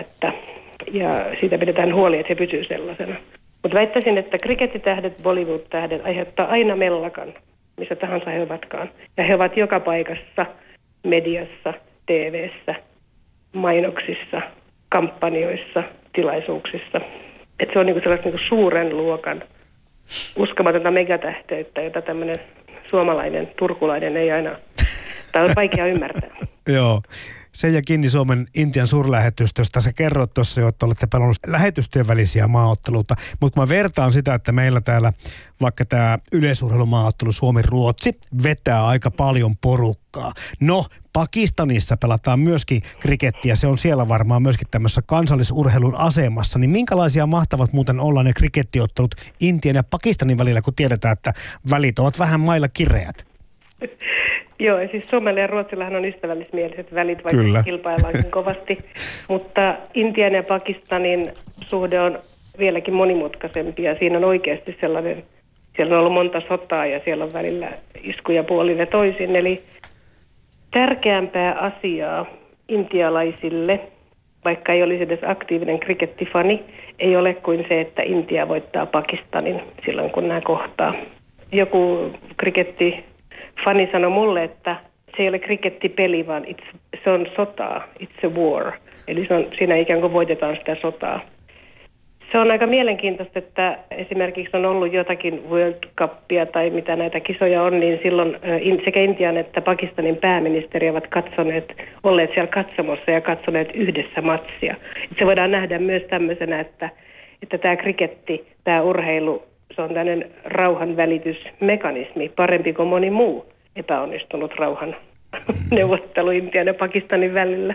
ja siitä pidetään huoli, että he pysyvät sellaisena. Mutta väittäisin, että krikettitähdet, Bollywood-tähdet aiheuttaa aina mellakan, missä tahansa he ovatkaan. Ja he ovat joka paikassa, mediassa, TV:ssä. mainoksissa, kampanjoissa, tilaisuuksissa. Että se on niinku sellaista niinku suuren luokan uskomatonta megatähteyttä, jota tämmöinen suomalainen, turkulainen ei aina, tai on vaikea ymmärtää. Joo. Seija Kinni Suomen Intian suurlähetystöstä. Sä kerroit tuossa jo, että olette pelannut lähetystyön välisiä maaotteluita, mutta kun mä vertaan sitä, että meillä täällä vaikka tämä yleisurheilumaaottelu Suomi-Ruotsi vetää aika paljon porukkaa. No, Pakistanissa pelataan myöskin krikettiä, se on siellä varmaan myöskin tämmöisessä kansallisurheilun asemassa. Niin minkälaisia mahtavat muuten olla ne krikettiottelut Intian ja Pakistanin välillä, kun tiedetään, että välit ovat vähän mailla kireät? Joo, siis Suomella ja Ruotsillahan on ystävällismieliset välit, vaikka kilpaillaankin kovasti. Mutta Intian ja Pakistanin suhde on vieläkin monimutkaisempi ja siinä on oikeasti sellainen, siellä on ollut monta sotaa ja siellä on välillä iskuja puolin ja toisin. Eli tärkeämpää asiaa intialaisille, vaikka ei olisi edes aktiivinen krikettifani, ei ole kuin se, että Intia voittaa Pakistanin silloin, kun nämä kohtaa. Joku krikettifani sanoi mulle, että se ei ole krikettipeli, vaan se on sotaa, it's a war. Eli siinä ikään kuin voitetaan sitä sotaa. Se on aika mielenkiintoista, että esimerkiksi on ollut jotakin World Cupia tai mitä näitä kisoja on, niin silloin sekä Intian että Pakistanin pääministeri ovat olleet siellä katsomossa ja katsoneet yhdessä matsia. Se voidaan nähdä myös tämmöisenä, että tämä kriketti, tämä urheilu, se on tämmöinen rauhanvälitysmekanismi, parempi kuin moni muu epäonnistunut rauhan neuvottelu Intian ja Pakistanin välillä.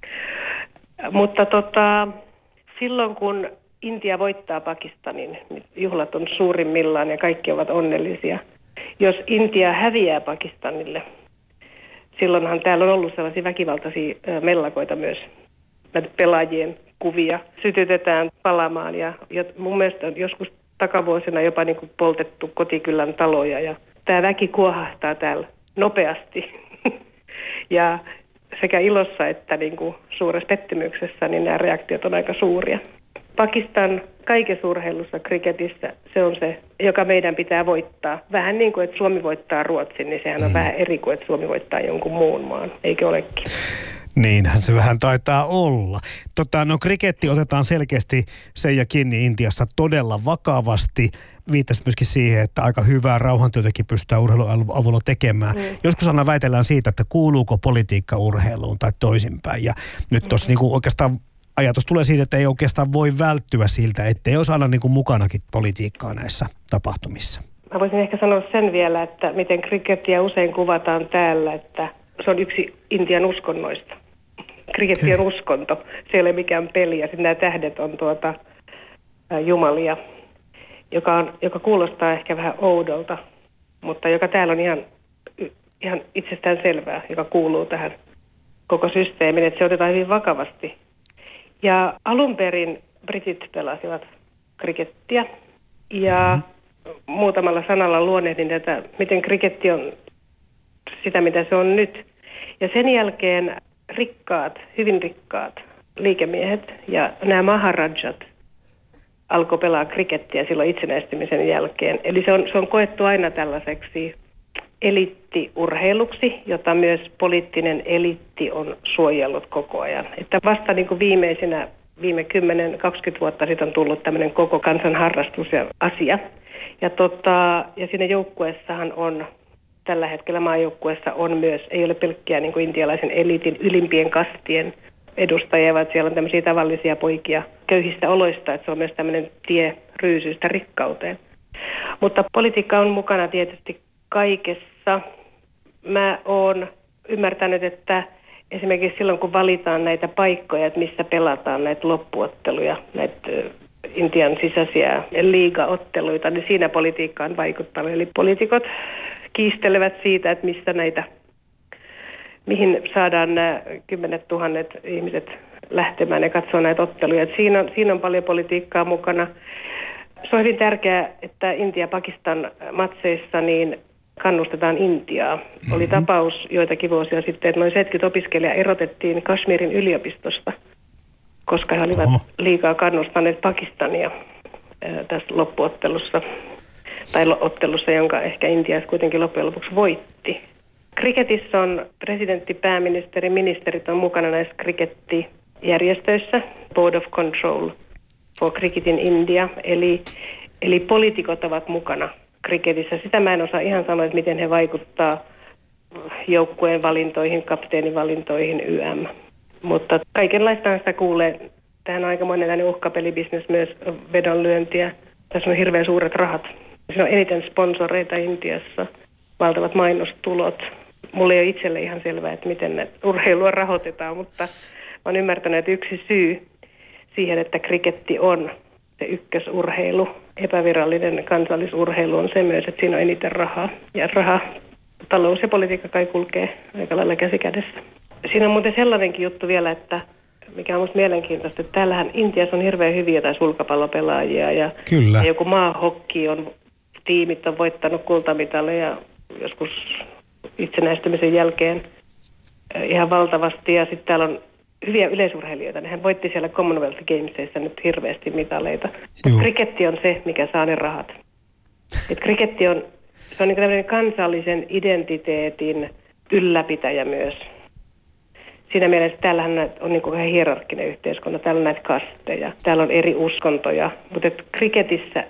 Mutta silloin kun Intia voittaa Pakistanin, juhlat on suurimmillaan ja kaikki ovat onnellisia. Jos Intia häviää Pakistanille, silloinhan täällä on ollut sellaisia väkivaltaisia mellakoita myös. Pelaajien kuvia sytytetään palamaan ja mun mielestä on joskus takavuosina jopa niin kuin poltettu kotikylän taloja ja tämä väki kuohahtaa täällä nopeasti. Ja sekä ilossa että niin kuin suuressa pettymyksessä niin nämä reaktiot on aika suuria. Pakistan kaikessa urheilussa, kriketissä, se on se, joka meidän pitää voittaa. Vähän niin kuin, että Suomi voittaa Ruotsin, niin sehän on vähän eri kuin, että Suomi voittaa jonkun muun maan, eikö olekin? Niinhän se vähän taitaa olla. Kriketti otetaan selkeästi Seija Kinni Intiassa todella vakavasti. Viittasit myöskin siihen, että aika hyvää rauhantyötäkin pystytään urheilun avulla tekemään. Joskus aina väitellään siitä, että kuuluuko politiikka urheiluun tai toisinpäin. Ja nyt tuossa niinku oikeastaan ajatus tulee siitä, että ei oikeastaan voi välttyä siltä, ettei olisi aina niinku mukanakin politiikkaa näissä tapahtumissa. Mä voisin ehkä sanoa sen vielä, että miten krikettiä usein kuvataan täällä, että se on yksi Intian uskonnoista. Kriketti on uskonto, se ei ole mikään peli ja sitten nämä tähdet on jumalia, joka kuulostaa ehkä vähän oudolta, mutta joka täällä on ihan itsestään selvää, joka kuuluu tähän koko systeemiin, että se otetaan hyvin vakavasti. Ja alun perin britit pelasivat krikettiä ja muutamalla sanalla luonnehdin tätä, miten kriketti on sitä, mitä se on nyt. Ja sen jälkeen hyvin rikkaat liikemiehet ja nämä maharajat alkoi pelaa krikettiä silloin itsenäistymisen jälkeen. Eli se on koettu aina tällaiseksi eliittiurheiluksi, jota myös poliittinen eliitti on suojellut koko ajan. Että vasta niin kuin viime 10-20 vuotta sitten on tullut tämmöinen koko kansan harrastus ja asia. Ja siinä joukkueessahan on, tällä hetkellä maajoukkueessa on myös, ei ole pelkkiä niin kuin intialaisen eliitin ylimpien kastien edustajia, vaan siellä on tämmöisiä tavallisia poikia köyhistä oloista, että se on myös tämmöinen tie ryysyistä rikkauteen. Mutta politiikka on mukana tietysti kaikessa. Mä oon ymmärtänyt, että esimerkiksi silloin kun valitaan näitä paikkoja, että missä pelataan näitä loppuotteluja, näitä Intian sisäisiä liigaotteluita, niin siinä politiikka on vaikuttanut. Eli poliitikot kiistelevät siitä, että mihin saadaan nämä 10 000 ihmiset lähtemään ja katsoa näitä otteluja. Siinä on paljon politiikkaa mukana. Se on hyvin tärkeää, että Intia-Pakistan matseissa niin kannustetaan Intiaa. Oli tapaus joitakin vuosia sitten, että noin 70 opiskelijaa erotettiin Kashmirin yliopistosta, koska he olivat liikaa kannustaneet Pakistania tässä loppuottelussa, tai ottelussa, jonka ehkä Intia kuitenkin loppujen lopuksi voitti. Kriketissä on presidentti, pääministeri, ministerit on mukana näissä krikettijärjestöissä. Board of Control for Cricket in India, eli poliitikot ovat mukana kriketissä. Sitä mä en osaa ihan sanoa, että miten he vaikuttaa joukkueen valintoihin, kapteenin valintoihin, YM. Mutta kaikenlaista sitä kuulee. Tämähän on aikamoinen uhkapelibisnes myös, vedonlyöntiä. Tässä on hirveän suuret rahat. Siinä on eniten sponsoreita Intiassa, valtavat mainostulot. Mulla ei ole itselle ihan selvää, että miten urheilua rahoitetaan, mutta olen ymmärtänyt, että yksi syy siihen, että kriketti on se ykkösurheilu, epävirallinen kansallisurheilu on se myös, että siinä on eniten rahaa. Ja raha, talous ja politiikka kai kulkee aika lailla käsi kädessä. Siinä on muuten sellainenkin juttu vielä, että mikä on musta mielenkiintoista, että täällähän Intiassa on hirveän hyviä jotain sulkapallopelaajia ja joku maahokki tiimit on voittanut kultamitaleja joskus itsenäistymisen jälkeen ihan valtavasti ja sitten täällä on hyviä yleisurheilijoita. Nehän voitti siellä Commonwealth Gamesissa nyt hirveästi mitaleita. Kriketti on se, mikä saa ne rahat. Kriketti on niin tämmöinen kansallisen identiteetin ylläpitäjä myös. Siinä mielessä täällähän on niin kuin hierarkkinen yhteiskunta, täällä on näitä kasteja, täällä on eri uskontoja, mutta kriketissä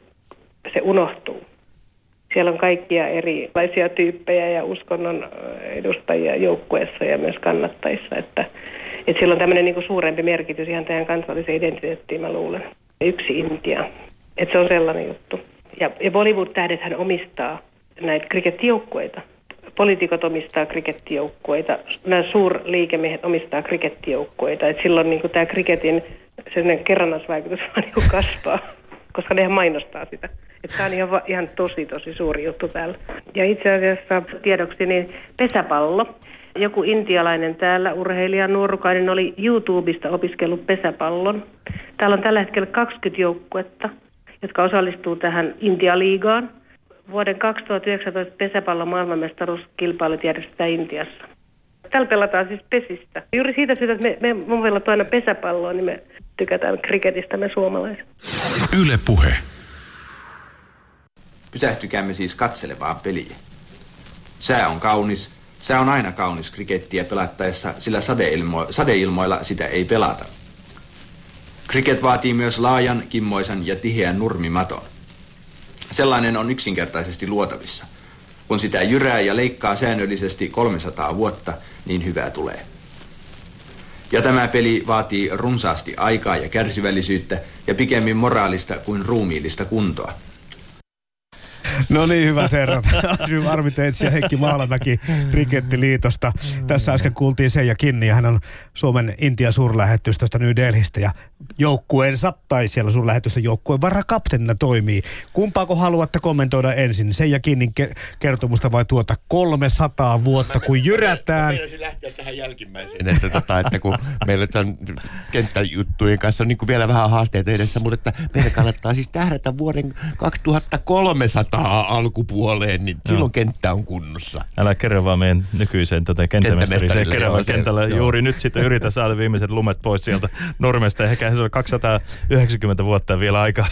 se unohtuu. Siellä on kaikkia erilaisia tyyppejä ja uskonnon edustajia joukkueessa ja myös kannattajissa, että sillä on tämmöinen niin kuin suurempi merkitys ihan tähän kansalliseen identiteettiin, mä luulen. Yksi Intia, että se on sellainen juttu. Ja Bollywood-tähdethän omistaa näitä krikettijoukkueita. Poliitikot omistaa krikettijoukkueita, nämä suurliikemiehet omistaa krikettijoukkueita, että silloin niin kuin tämä kriketin kerrannaisvaikutus vaan niin kuin kasvaa, koska nehän mainostaa sitä. Että tämä on ihan tosi suuri juttu täällä. Ja itse asiassa tiedoksi niin pesäpallo. Joku intialainen täällä, urheilija nuorukainen, oli YouTubesta opiskellut pesäpallon. Täällä on tällä hetkellä 20 joukkuetta, jotka osallistuu tähän Intia-liigaan. Vuoden 2019 pesäpallon maailmanmestaruuskilpailut järjestetään Intiassa. Täällä pelataan siis pesistä. Juuri siitä syystä, että me pelataan aina pesäpalloa, niin me tykätään kriketistä me suomalaiset. Yle Puhe. Pysähtykäämme siis katselemaan peliä. Sää on kaunis. Sää on aina kaunis krikettiä pelattaessa, sillä sadeilmoilla sitä ei pelata. Kriket vaatii myös laajan, kimmoisen ja tiheän nurmimaton. Sellainen on yksinkertaisesti luotavissa. Kun sitä jyrää ja leikkaa säännöllisesti 300 vuotta, niin hyvää tulee. Ja tämä peli vaatii runsaasti aikaa ja kärsivällisyyttä ja pikemmin moraalista kuin ruumiillista kuntoa. No niin, hyvät herrat. Arvi Teitsi ja Heikki Maalamäki Krikettiliitosta. Tässä äsken kuultiin Seija Kinni ja hän on Suomen Intian suurlähetystöstä New Delhistä ja joukkueensa tai siellä suurlähetystön joukkueen varakapteenina toimii. Kumpaako haluatte kommentoida ensin? Seija Kinnin kertomusta vai tuota 300 vuotta kun jyrätään? Mä lähteä tähän jälkimmäiseen, että kun meillä tämän kenttäjuttujen kanssa on niin kuin vielä vähän haasteita edessä, mutta että meidän kannattaa siis tähdätä vuoden 2300 alkupuoleen, niin silloin kenttä on kunnossa. Älä kerro vaan meidän nykyiseen kenttämestarille. Kentällä juuri nyt sitten yritä saada viimeiset lumet pois sieltä Nurmesta. Ehkä se on 290 vuotta vielä aikaa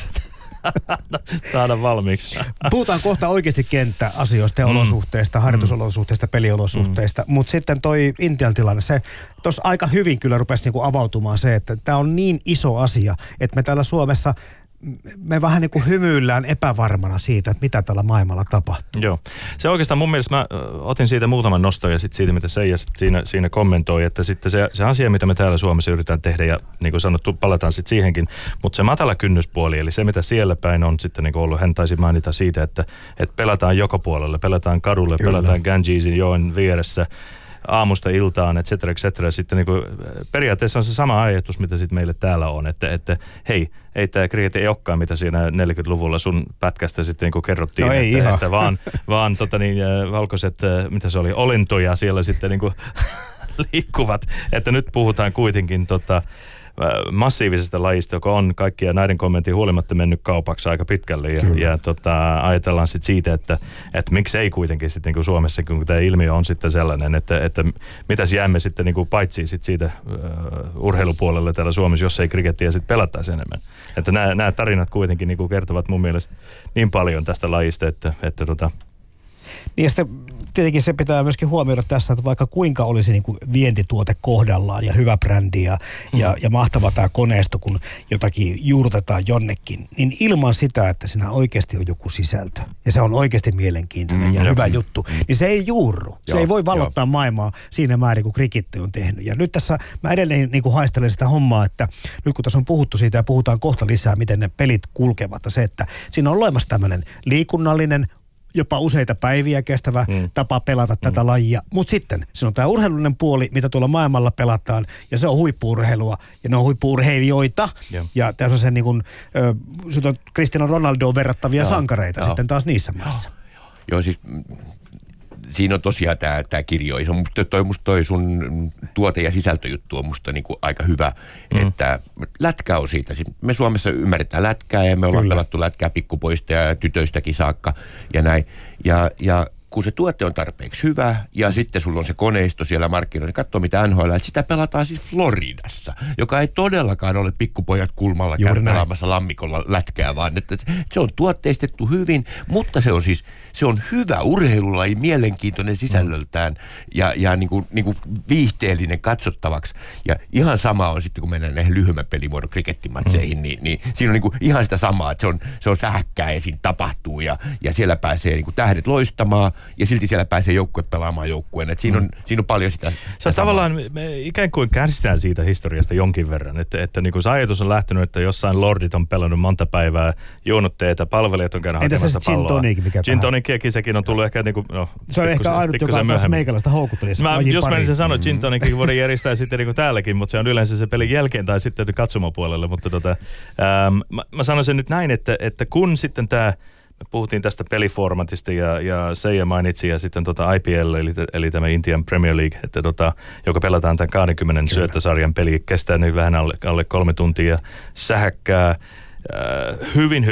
saada valmiiksi. Puhutaan kohta oikeasti kenttäasioista ja olosuhteista, harjoitusolosuhteista, peliolosuhteista, mutta sitten toi Intian tilanne, se tuossa aika hyvin kyllä rupesi niinku avautumaan se, että tämä on niin iso asia, että me täällä Suomessa me vähän niin kuin hymyillään epävarmana siitä, että mitä tällä maailmalla tapahtuu. Joo. Se oikeastaan mun mielestä mä otin siitä muutaman noston ja sitten siitä, mitä Seija siinä kommentoi, että sitten se asia, mitä me täällä Suomessa yritetään tehdä ja niin kuin sanottu, palataan sitten siihenkin, mutta se matala kynnyspuoli, eli se mitä siellä päin on sitten niin kuin ollut, hän taisi mainita siitä, että pelataan joka puolelle, pelataan kadulle, kyllä, pelataan Gangesin joen vieressä, aamusta iltaan, et cetera. Sitten niin kuin, periaatteessa on se sama ajatus, mitä sitten meille täällä on, että hei, ei tämä kriket ei olekaan, mitä siinä 40-luvulla sun pätkästä sitten niin kuin kerrottiin, no että vaan valkoiset, mitä se oli, olentoja siellä sitten niin kuin liikkuvat, että nyt puhutaan kuitenkin massiivisesta lajista, joka on kaikkia näiden kommenttien huolimatta mennyt kaupaksi aika pitkälle. Ja ajatellaan sitten siitä, että miksei kuitenkin sitten niin Suomessa, kun tämä ilmiö on sitten sellainen, että mitäs jäämme sitten niin kuin paitsi sitten siitä urheilupuolelle täällä Suomessa, jos ei krikettiä sitten pelattaisi enemmän. Että nämä tarinat kuitenkin niin kuin kertovat mun mielestä niin paljon tästä lajista, että Niin ja sitten tietenkin se pitää myöskin huomioida tässä, että vaikka kuinka olisi niin kuin vientituote kohdallaan ja hyvä brändi ja mahtava tämä koneisto, kun jotakin juurtetaan jonnekin, niin ilman sitä, että siinä oikeasti on joku sisältö ja se on oikeasti mielenkiintoinen ja hyvä juttu, niin se ei juurru. Se ei voi valottaa maailmaa siinä määrin, kuin krikitti on tehnyt. Ja nyt tässä mä edelleen niin kuin haistelen sitä hommaa, että nyt kun tässä on puhuttu siitä ja puhutaan kohta lisää, miten ne pelit kulkevat, se, että siinä on olemassa tämmöinen liikunnallinen, jopa useita päiviä kestävä tapa pelata tätä lajia. Mutta sitten se on tämä urheilullinen puoli, mitä tuolla maailmalla pelataan, ja se on huippu-urheilua, ja ne on huippu-urheilijoita, ja tässä on se niin kuin, Cristiano Ronaldoon verrattavia sankareita sitten taas niissä maissa. Joo, siis siinä on tosiaan tämä kirjo. Toi sun tuote- ja sisältöjuttu on musta niinku aika hyvä, että lätkä on siitä. Me Suomessa ymmärretään lätkää ja me ollaan pelattu lätkää pikkupoista ja tytöistäkin saakka ja näin. Ja kun se tuote on tarpeeksi hyvä ja sitten sulla on se koneisto siellä markkinoilla, niin katsoo mitä NHL, että sitä pelataan siis Floridassa, joka ei todellakaan ole pikkupojat kulmalla pelaamassa lammikolla lätkää, vaan että se on tuotteistettu hyvin, mutta se on hyvä urheilulaji, mielenkiintoinen sisällöltään ja niin kuin viihteellinen katsottavaksi. Ja ihan sama on sitten, kun mennään näihin lyhyemmän pelimuodon krikettimatseihin, niin siinä on niin kuin ihan sitä samaa, että se on sähäkkää ja siinä tapahtuu ja siellä pääsee niin kuin tähdet loistamaan, ja silti siellä pääsee joukkue pelaamaan joukkueen. Että siinä on paljon sitä se on tavallaan, me ikään kuin kärsitään siitä historiasta jonkin verran. Että niin kuin se ajatus on lähtenyt, että jossain lordit on pelannut monta päivää, juonut teitä, palvelijat on käynyt hakemassa palloa. Entä se gin tonic, mikä gin tonicia, sekin on tullut ehkä niin kuin, se on ehkä ainut, joka on taas meikäläistä houkuttelisi. Jos mä sen sanoin, gin tonicin voidaan järjestää sitten niin kuin täälläkin, mutta se on yleensä se pelin jälkeen tai sitten katsomapuolelle. Mutta mä sanoisin nyt näin, että kun sitten tämä puhuttiin tästä peliformatista ja Seija mainitsi ja sitten IPL eli tämä Indian Premier League, että joka pelataan tämän 20 syöttösarjan peli, kestää nyt vähän alle 3 tuntia, sähäkkää, hyvin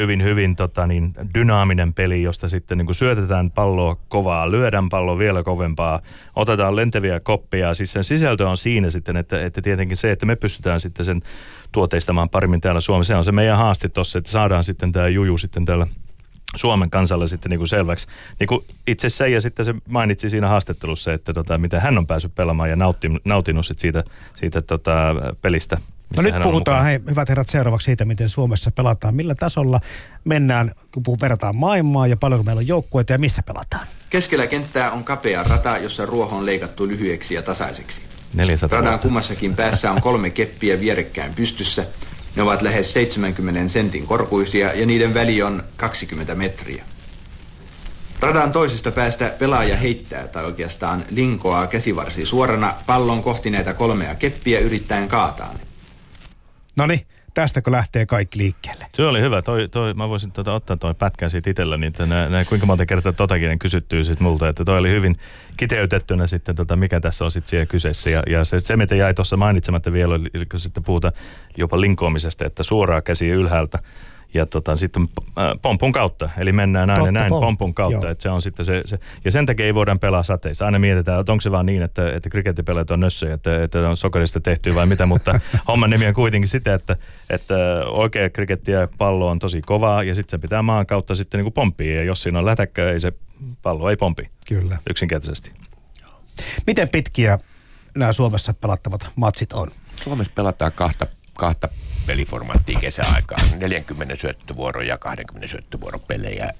dynaaminen peli, josta sitten niin kuin syötetään palloa kovaa, lyödään palloa vielä kovempaa, otetaan lentäviä koppia, siis sen sisältö on siinä sitten, että tietenkin se, että me pystytään sitten sen tuoteistamaan paremmin täällä Suomessa, se on se meidän haaste tossa, että saadaan sitten tämä juju sitten täällä Suomen kansalle sitten niin kuin selväksi. Niin kuin itse Seija sitten se mainitsi siinä haastattelussa, että miten hän on päässyt pelaamaan ja nautinut siitä pelistä. No nyt puhutaan, hyvät herrat, seuraavaksi siitä, miten Suomessa pelataan. Millä tasolla mennään, kun verrataan maailmaa ja paljonko meillä on joukkueita ja missä pelataan? Keskellä kenttää on kapea rata, jossa ruoho on leikattu lyhyeksi ja tasaiseksi. 400 Radan kummassakin päässä on 3 keppiä vierekkäin pystyssä. Ne ovat lähes 70 sentin korkuisia ja niiden väli on 20 metriä. Radan toisesta päästä pelaaja heittää tai oikeastaan linkoaa käsivarsi suorana pallon kohti näitä 3 keppiä yrittäen kaataa ne. Noniin, tästäkö lähtee kaikki liikkeelle? Se oli hyvä. Mä voisin ottaa toi pätkän siitä itselläni, että kuinka monta kertaa totakin kysyttyy sit multa, että toi oli hyvin kiteytettynä sitten, mikä tässä on sitten siellä kyseessä. Ja se mitä jäi tuossa mainitsematta vielä, eli kun sitten puhutaan jopa linkoamisesta, että suoraa käsiä ylhäältä ja sitten pompun kautta, eli mennään aina näin pompun kautta, että se on sitten se. Ja sen takia ei voida pelaa sateissa. Aina mietitään, että onko se vaan niin, että krikettipelejä on nössöjä, että on sokerista tehty vai mitä, mutta homman nimi on kuitenkin sitä, että oikea kriketti ja pallo on tosi kovaa ja sitten se pitää maan kautta sitten niin kuin pomppia ja jos siinä on lätäkkä, ei se pallo ei pompi. Kyllä. Yksinkertaisesti. Miten pitkiä nämä Suomessa pelattavat matsit on? Suomessa pelataan kahta peliformaattia kesäaikaan, 40 syöttövuoron ja 20 syöttövuoron pelejä.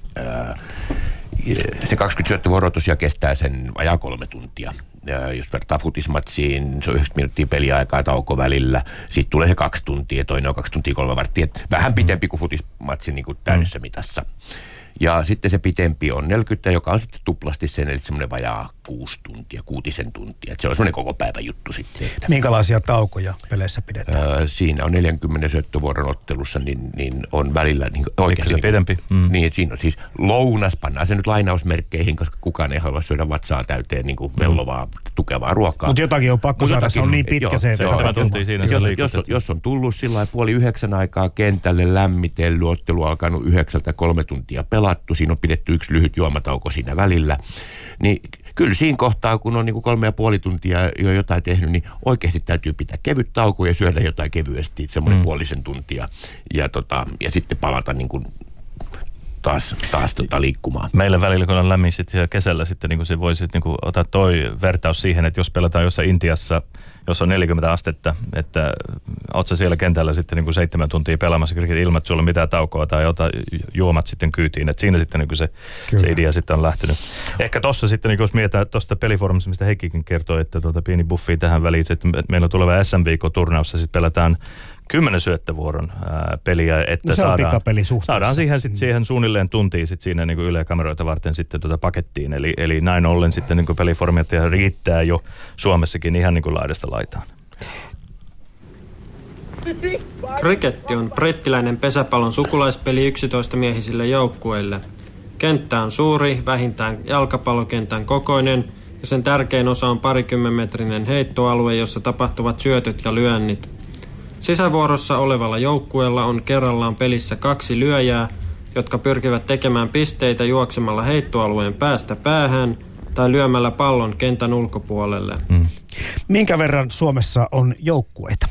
Se 20 syöttövuoroa tosiaan kestää sen vajaa 3 tuntia. Jos vertaa futismatsiin, se on 9 minuuttia peliaikaa tauko välillä. Sitten tulee se 2 tuntia, toinen on 2 tuntia 3 varttia. Vähän pitempi kuin futismatsi niin kuin täydessä mitassa. Ja sitten se pitempi on 40, joka on sitten tuplasti sen, eli semmoinen vajaa 6 tuntia. Se on semmoinen koko päivän juttu sitten. Minkälaisia taukoja peleissä pidetään? Siinä on 40 syöttövuoron ottelussa, niin on välillä niin oikeasti. Niin, pidempi. Niin, siinä on siis lounas, pannaan se nyt lainausmerkkeihin, koska kukaan ei halua syödä vatsaa täyteen niin kuin vellovaa, tukevaa ruokaa. Mutta jotakin on pakko saada, se on niin pitkä se. Jos on tullut sillä 8:30 aikaa kentälle lämmitellyt, ottelu alkanut 9-3 tuntia pelattu, siinä on pidetty 1 lyhyt juomatauko siinä välillä, niin kyllä siinä kohtaa, kun on niin kuin 3,5 tuntia jo jotain tehnyt, niin oikeasti täytyy pitää kevyt tauko ja syödä jotain kevyesti, semmoinen puolisen tuntia ja sitten palata niin kuin taas liikkumaan. Meillä välillä, kun on lämmin sitten kesällä, sitten niin se voi sitten niin ottaa toi vertaus siihen, että jos pelataan jossain Intiassa, jos on 40 astetta, että oot sä siellä kentällä sitten niin 7 tuntia pelaamassa kriketin ilman, että sulla on mitään taukoa tai ota juomat sitten kyytiin. Että siinä sitten niin se idea sitten on lähtenyt. Ehkä tossa sitten, niin jos mietitään tuosta pelifoorumista, mistä Heikkikin kertoi, että pieni buffi tähän väliin, että meillä on tuleva SM-viikko-turnaussa, sitten pelataan 10 syöttövuoron peliä, että saadaan siihen suunnilleen tuntiin sit siinä niin Yle-kameroita varten sitten pakettiin. Eli näin ollen sitten niin peliformia riittää jo Suomessakin ihan niin laidasta laitaan. Kriketti on brittiläinen pesäpallon sukulaispeli 11-miehisille joukkueille. Kenttä on suuri, vähintään jalkapallokentän kokoinen, ja sen tärkein osa on 20-metrinen heittoalue, jossa tapahtuvat syötöt ja lyönnit. Sisävuorossa olevalla joukkueella on kerrallaan pelissä 2 lyöjää, jotka pyrkivät tekemään pisteitä juoksemalla heittoalueen päästä päähän tai lyömällä pallon kentän ulkopuolelle. Minkä verran Suomessa on joukkueita?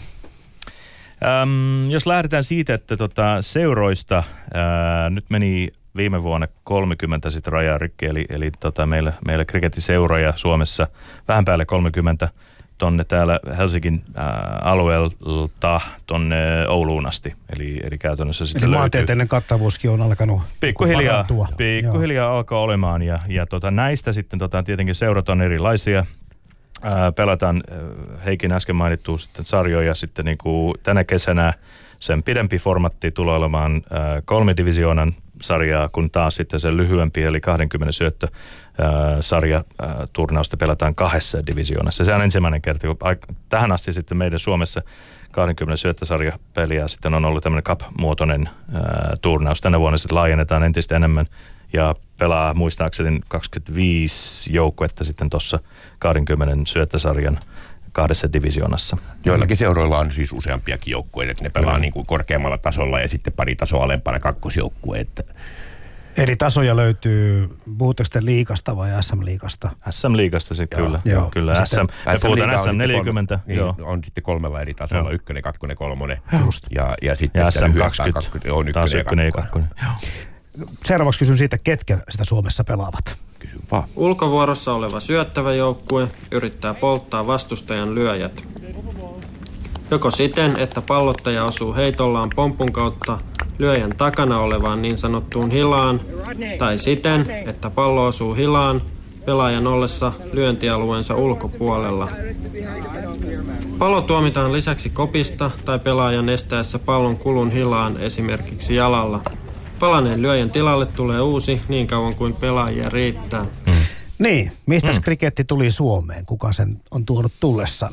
Jos lähdetään siitä, että seuroista nyt meni viime vuonna 30 sit rajaa rikki, eli meillä kriketiseuroja Suomessa vähän päälle 30 tonne täällä Helsingin alueelta tonne Ouluun asti. Eli käytännössä sitten eli maantieteellinen kattavuuskin on alkanut pikkuhiljaa alkaa olemaan. Ja näistä sitten tietenkin seurat on erilaisia. Pelataan Heikin äsken mainittua sitten sarjoja sitten niin kuin tänä kesänä. Sen pidempi formatti tulee olemaan 3 divisioonan sarjaa, kun taas sitten se lyhyempi, eli 20 syöttösarja turnausta pelataan 2 divisioonassa. Se on ensimmäinen kerta, kun tähän asti sitten meidän Suomessa 20 syöttösarjapeliä sitten on ollut tämmöinen cup-muotoinen turnaus. Tänä vuonna sitten laajennetaan entistä enemmän ja pelaa muistaakseni 25 joukkuetta sitten tuossa 20 syöttösarjan 2 divisioonassa. Joillakin seuroilla on siis useampiakin joukkueita, että ne pelaa niin kuin korkeammalla tasolla ja sitten pari tasoa alempana kakkosjoukkueita. Eli tasoja löytyy, puhutteko sitten liigasta vai SM-liigasta? SM-liigasta se kyllä. Joo. Kyllä. Me puhutaan SM40. Niin, on sitten 3 eri tasolla, 1, 2, 3. Ja sitten ja SM20 on 1 ja 2. Seuraavaksi kysyn siitä, ketkä sitä Suomessa pelaavat. Kysyn vaan. Ulkovuorossa oleva syöttävä joukkue yrittää polttaa vastustajan lyöjät. Joko siten, että pallottaja osuu heitollaan pomppun kautta lyöjän takana olevaan niin sanottuun hilaan, tai siten, että pallo osuu hilaan pelaajan ollessa lyöntialueensa ulkopuolella. Pallo tuomitaan lisäksi kopista tai pelaajan estäessä pallon kulun hilaan esimerkiksi jalalla. Palaneen lyöjän tilalle tulee uusi niin kauan kuin pelaajia riittää. Niin, mistä kriketti tuli Suomeen? Kuka sen on tuonut tullessaan?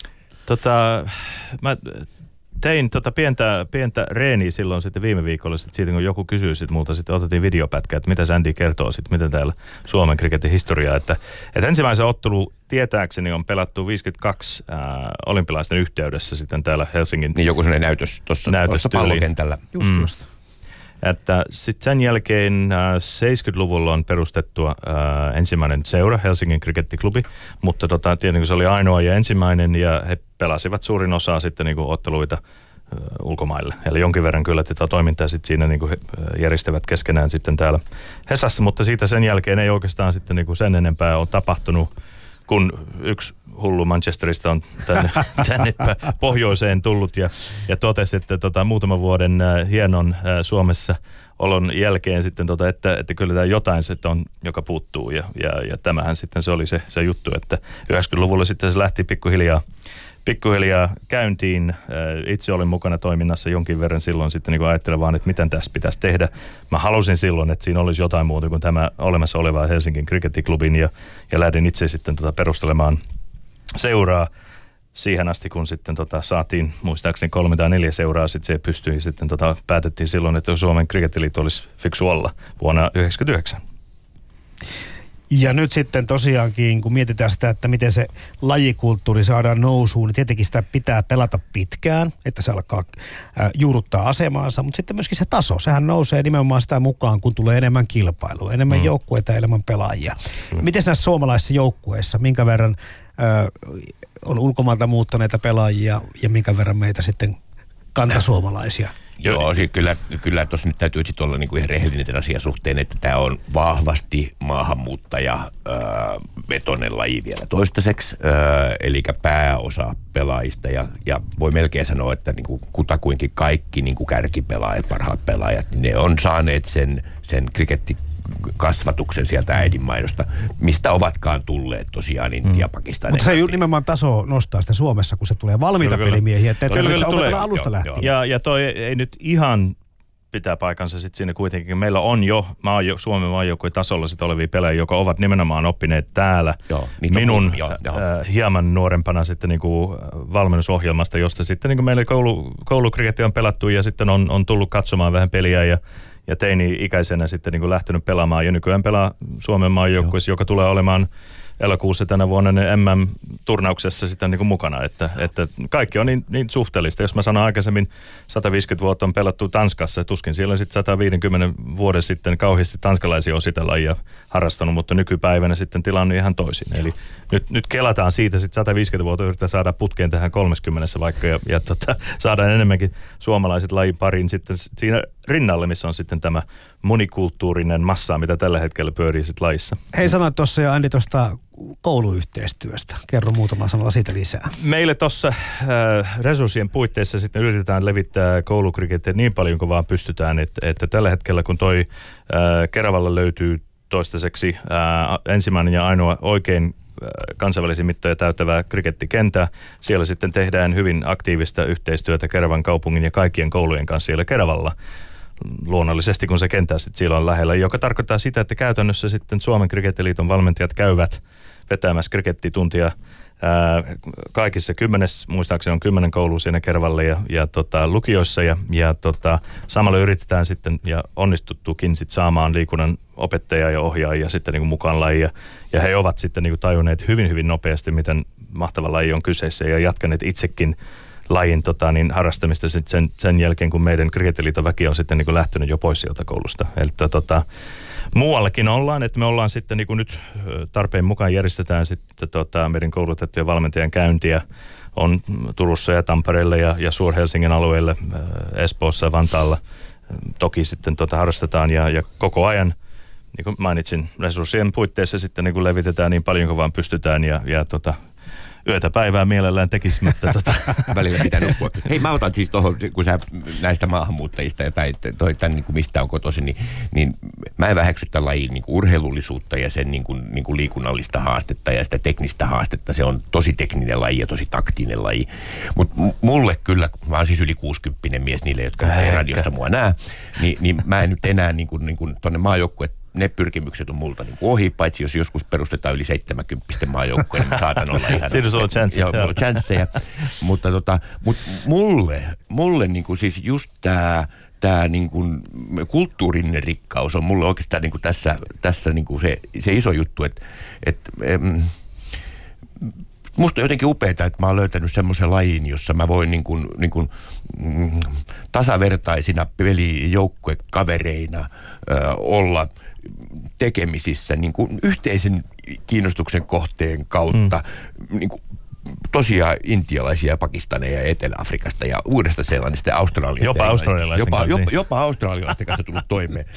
Mä tein pientä reeniä silloin sitten viime viikolla, sit siitä kun joku kysyi sit multa, sitten otettiin videopätkä, että mitä Andy kertoo sitten, miten täällä Suomen kriketin historiaa. Että ensimmäisen ottelu tietääkseni on pelattu 52 olympialaisten yhteydessä sitten täällä Helsingin. Niin joku sellainen näytös tuossa pallokentällä. Just. Että sitten sen jälkeen 70-luvulla on perustettua ensimmäinen seura, Helsingin krikettiklubi, mutta tietenkin se oli ainoa ja ensimmäinen ja he pelasivat suurin osa sitten niinku otteluita ulkomaille. Eli jonkin verran kyllä tätä toimintaa sitten siinä niinku järjestävät keskenään sitten täällä Hesassa, mutta siitä sen jälkeen ei oikeastaan sitten niinku sen enempää ole tapahtunut, kun yksi hullu Manchesterista on tänne pohjoiseen tullut ja totesi, että muutaman vuoden hienon Suomessa olon jälkeen sitten, että kyllä tämä jotain sitten on, joka puuttuu ja tämähän sitten se oli se juttu, että 90-luvulla sitten se lähti pikkuhiljaa käyntiin. Itse olin mukana toiminnassa jonkin verran silloin sitten niin ajattelemaan, että miten tässä pitäisi tehdä. Mä halusin silloin, että siinä olisi jotain muuta kuin tämä olemassa oleva Helsingin krikettiklubin ja lähdin itse sitten perustelemaan seuraa siihen asti, kun sitten saatiin muistaakseni 3 tai 4 seuraa, sitten se pystyi sitten päätettiin silloin, että Suomen krikettiliitto olisi fiksu olla vuonna 1999. Ja nyt sitten tosiaankin, kun mietitään sitä, että miten se lajikulttuuri saadaan nousuun, niin tietenkin sitä pitää pelata pitkään, että se alkaa juurruttaa asemaansa, mutta sitten myöskin se taso, sehän nousee nimenomaan sitä mukaan, kun tulee enemmän kilpailua, enemmän joukkueita ja enemmän pelaajia. Miten näissä suomalaisissa joukkueissa, minkä verran on ulkomailta muuttaneita pelaajia ja minkä verran meitä sitten kantasuomalaisia? Joo, siis kyllä tuossa nyt täytyy sitten olla niinku ihan rehellinen tämän asian suhteen, että tämä on vahvasti maahanmuuttaja vetoinen laji vielä toistaiseksi, eli pääosa pelaajista ja voi melkein sanoa, että niinku kutakuinkin kaikki niinku kärkipelaajat, parhaat pelaajat, ne on saaneet sen krikettikasvatuksen sieltä äidinmaidosta, mistä ovatkaan tulleet tosiaan Intia, Pakistan. Mutta se nimenomaan taso nostaa sitä Suomessa, kun se tulee valmiita pelimiehiä, että ei opetella alusta lähtien. Ja toi ei nyt ihan pitää paikansa sitten siinä kuitenkin. Meillä on jo Suomen maajoukkueen tasolla sit olevia pelaajia, jotka ovat nimenomaan oppineet täällä minun hieman nuorempana sitten niinku valmennusohjelmasta, josta sitten niinku meillä koulukriketti on pelattu ja sitten on tullut katsomaan vähän peliä ja teini-ikäisenä sitten niinku lähtenyt pelaamaan ja nykyään pelaa Suomen maajoukkueessa, joka tulee olemaan elokuussa tänä vuonna MM-turnauksessa sitten niin kuin mukana, että kaikki on niin suhteellista. Jos mä sanon aikaisemmin 150 vuotta on pelattu Tanskassa, tuskin siellä sitten 150 vuoden sitten kauheasti tanskalaisia on sitä lajia harrastanut, mutta nykypäivänä sitten tilanne on ihan toisin. Eli nyt kelataan siitä sitten 150 vuotta yrittää saada putkeen tähän 30 vaikka ja saadaan enemmänkin suomalaiset lajin pariin sitten siinä rinnalle, missä on sitten tämä monikulttuurinen massa, mitä tällä hetkellä pyörii sitten lajissa. Hei, sanoit tuossa jo Andy tuosta kouluyhteistyöstä. Kerro muutama sanalla siitä lisää. Meille tuossa resurssien puitteissa sitten yritetään levittää koulukrikettiä niin paljon kuin vaan pystytään, että tällä hetkellä kun toi Keravalla löytyy toistaiseksi ensimmäinen ja ainoa oikein kansainvälisiä mittoja täyttävää krikettikentää. Siellä sitten tehdään hyvin aktiivista yhteistyötä Keravan kaupungin ja kaikkien koulujen kanssa siellä Keravalla. Luonnollisesti, kun se kenttä sitten siellä on lähellä, joka tarkoittaa sitä, että käytännössä sitten Suomen Krikettiliiton valmentajat käyvät vetämässä krikettituntia kaikissa 10, muistaakseni on 10 koulua siinä Keravalle ja lukioissa ja samalla yritetään sitten ja onnistuttukin sitten saamaan liikunnan opettajia ja ohjaajia sitten niin kuin mukaan lajia ja he ovat sitten niin kuin tajunneet hyvin, hyvin nopeasti, miten mahtava laji on kyseessä ja jatkaneet itsekin lajin harrastamista sitten sen jälkeen, kun meidän Krikettiliiton väki on sitten niin kuin lähtenyt jo pois sieltä koulusta. Eli muuallakin ollaan, että me ollaan sitten niin kuin nyt tarpeen mukaan järjestetään sitten meidän koulutettujen valmentajan käyntiä on Turussa ja Tampereella ja Suur-Helsingin alueelle, Espoossa ja Vantaalla. Toki sitten harrastetaan ja koko ajan, niin kuin mainitsin, resurssien puitteissa sitten niin kuin levitetään niin paljon kuin vaan pystytään ja yötä päivää mielellään tekisi, mutta välillä pitää nukkua. Hei, mä otan siis tuohon, kun sä näistä maahanmuuttajista ja tämän niin kuin mistä on kotoisin, niin mä en väheksy tämän lajin niin kuin urheilullisuutta ja sen niin kuin liikunnallista haastetta ja sitä teknistä haastetta. Se on tosi tekninen laji ja tosi taktinen laji. Mutta mulle kyllä, mä oon siis yli 60 mies niille, jotka ei radiosta mua näe, niin mä en nyt enää niin kuin tonne maajoukkueen ne pyrkimykset on multa niin ohi, paitsi jos joskus perustetaan yli 70 maajoukkoja, niin mä saatan olla ihan... Siinä on chansseja. Joo, mulla on chansseja. Mutta mulle niin kuin siis just tämä niin kuin kulttuurinen rikkaus on mulle oikeastaan niin kuin tässä niin kuin se iso juttu, että musta on jotenkin upeaa, että mä oon löytänyt semmoisen lajin, jossa mä voin niin kuin tasavertaisina pelijoukkuekavereina olla tekemisissä niin kuin yhteisen kiinnostuksen kohteen kautta niin kuin tosiaan intialaisia ja pakistaneja ja Etelä-Afrikasta ja Uudesta-Seelannista ja Australiasta. Jopa australialaisten kanssa tullut toimeen.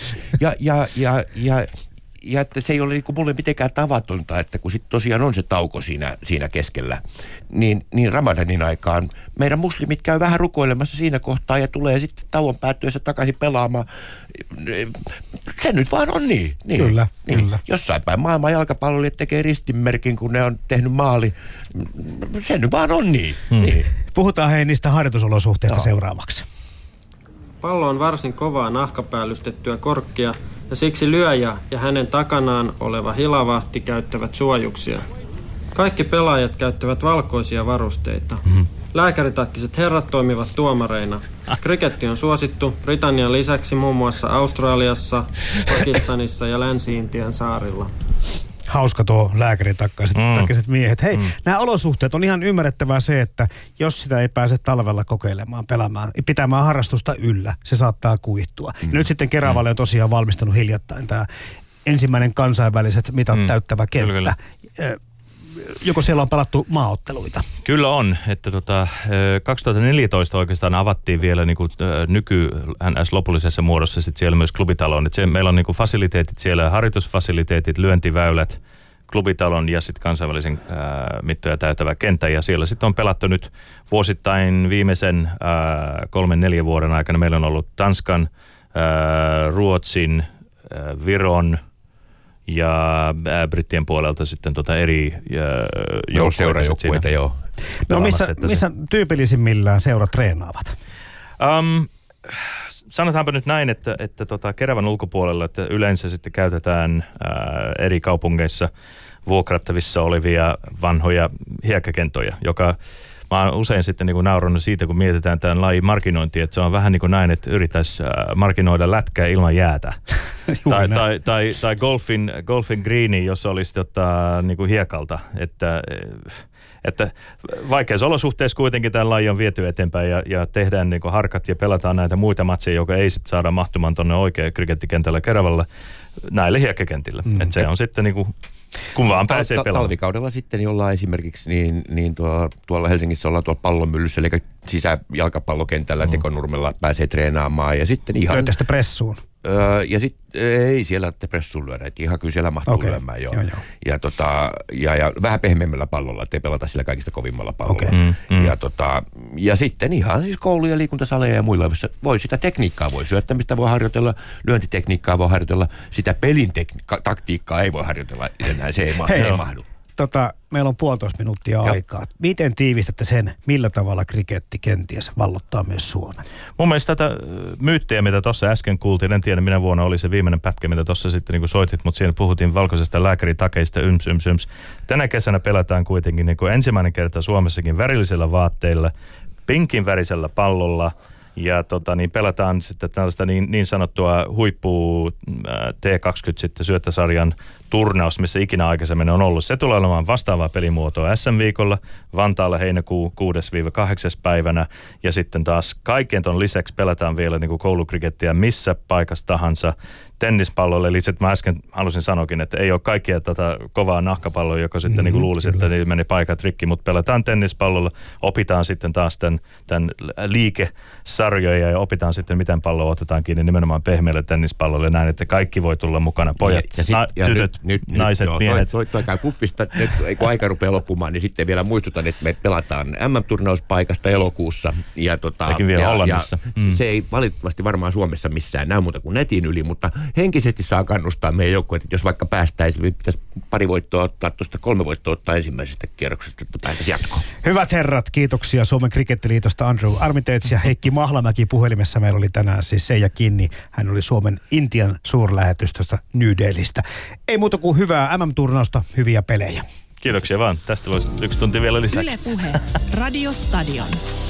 Ja että se ei ole niin mulle mitenkään tavatonta, että kun sitten tosiaan on se tauko siinä keskellä, niin Ramadanin aikaan meidän muslimit käy vähän rukoilemassa siinä kohtaa ja tulee sitten tauon päättyessä takaisin pelaamaan. Se nyt vaan on niin. Kyllä. Jossain päin maailman jalkapalloilijat tekee ristinmerkin, kun ne on tehnyt maali. Se nyt vaan on niin. Puhutaan niistä harjoitusolosuhteista seuraavaksi. Pallo on varsin kovaa nahkapäällystettyä korkkia ja siksi lyöjä ja hänen takanaan oleva hilavahti käyttävät suojuksia. Kaikki pelaajat käyttävät valkoisia varusteita. Lääkäritakkiset herrat toimivat tuomareina. Kriketti on suosittu Britannian lisäksi muun muassa Australiassa, Pakistanissa ja Länsi-Intian saarilla. Hauska tuo lääkäritakkaiset miehet. Hei, nämä olosuhteet on ihan ymmärrettävää se, että jos sitä ei pääse talvella kokeilemaan, pelaamaan, pitämään harrastusta yllä, se saattaa kuihtua. Nyt sitten Keravalle on tosiaan valmistunut hiljattain tämä ensimmäinen kansainväliset mitat täyttävä kenttä. joko siellä on pelattu maaotteluita? Kyllä on, että 2014 oikeastaan avattiin vielä niin kuin, NS lopullisessa muodossa sit siellä myös klubitaloon. Meillä on niin kuin fasiliteetit siellä, harjoitusfasiliteetit, lyöntiväylät, klubitalon ja sitten kansainvälisen mittoja täytävä kenttä. Ja siellä sitten on pelattu nyt vuosittain viimeisen 3-4 vuoden aikana. Meillä on ollut Tanskan, Ruotsin, Viron ja brittien puolelta sitten eri seurajoukkueita, joo. No missä tyypillisimmillään seurat treenaavat? Sanotaanpa nyt näin, että Keravan ulkopuolella, että yleensä sitten käytetään eri kaupungeissa vuokrattavissa olevia vanhoja hiekkakentoja, joka mä oon usein sitten niin kuin naurannut siitä, kun mietitään tämän lajin markkinointia, että se on vähän niin kuin näin, että yrittäisi markkinoida lätkää ilman jäätä. tai golfin greeni, jos olisi niin kuin hiekalta. Että vaikeassa olosuhteessa kuitenkin tämän lajin on viety eteenpäin ja tehdään niin kuin harkat ja pelataan näitä muita matseja, joka ei sitten saada mahtumaan tuonne oikein krikettikentällä Keravalla näille hiekkakentille. Että se on sitten niin kuin, kun vaan pääsee pelaamaan. Talvikaudella sitten ollaan esimerkiksi tuolla Helsingissä ollaan tuolla pallonmyllyssä, eli sisäjalkapallokentällä Tekonurmella pääsee treenaamaan ja sitten ihan... Löytä sitä pressuun. Ja sitten ei siellä pressuun lyödä, että ihan kyllä siellä mahtuu lyömään joo. Ja vähän pehmeämmällä pallolla, ettei pelata sillä kaikista kovimmalla pallolla. Ja sitten ihan siis kouluja, liikuntasaleja ja muilla, voi sitä tekniikkaa voi syöttämistä voi harjoitella, lyöntitekniikkaa voi harjoitella, sitä pelin taktiikkaa ei voi harjoitella, enää se ei mahdu. Meillä on 1,5 minuuttia aikaa. Miten tiivistätte sen, millä tavalla kriketti kenties vallottaa myös Suomen? Mun mielestä tätä myyttiä, mitä tuossa äsken kuultiin, en tiedä minä vuonna oli se viimeinen pätkä, mitä tuossa sitten niin kuin soitit, mutta siinä puhuttiin valkoisesta lääkäritakeista, yms. Tänä kesänä pelataan kuitenkin niin kuin ensimmäinen kerta Suomessakin värillisellä vaatteilla, pinkin värisellä pallolla, ja pelataan sitten tällaista niin sanottua huippu T20 sitten syöttäsarjan turnaus, missä ikinä aikaisemmin on ollut. Se tulee olemaan vastaavaa pelimuotoa SM-viikolla, Vantaalla heinäkuu 6-8 päivänä, ja sitten taas kaiken ton lisäksi pelataan vielä niin kuin koulukrikettiä missä paikassa tahansa tennispallolle. Eli mä äsken halusin sanoakin, että ei ole kaikkia tätä kovaa nahkapalloa, joka sitten niin kuin luulisi, että niin meni paikat rikki, mutta pelataan tennispallolla, opitaan sitten taas tämän liikesarjoja ja opitaan sitten, miten palloa otetaan kiinni nimenomaan pehmeälle tennispallolle näin, että kaikki voi tulla mukana. Pojat, tytöt, naiset, miehet. Toi käy puffista, nyt kun aika rupeaa loppumaan, niin sitten vielä muistutan, että me pelataan MM-turnauspaikasta elokuussa. Sekin vielä Hollannissa. Se ei valitettavasti varmaan Suomessa missään näy muuta kuin netin yli, mutta henkisesti saa kannustaa meidän joukkueet, että jos vaikka päästäisiin, pitäisi 2 voittoa ottaa, tuosta 3 voittoa ottaa ensimmäisestä kierroksesta, että päätäisiin jatkoon. Hyvät herrat, kiitoksia Suomen Krikettiliitosta Andrew Armitage ja Heikki Mahlamäki. Puhelimessa meillä oli tänään siis Seija Kinni. Hän oli Suomen Intian suurlähetystöstä New Delhistä. Ei muuta kuin hyvää MM-turnausta, hyviä pelejä. Kiitoksia vaan. Tästä voisi 1 tunti vielä lisää. Yle Puhe. Radio Stadion.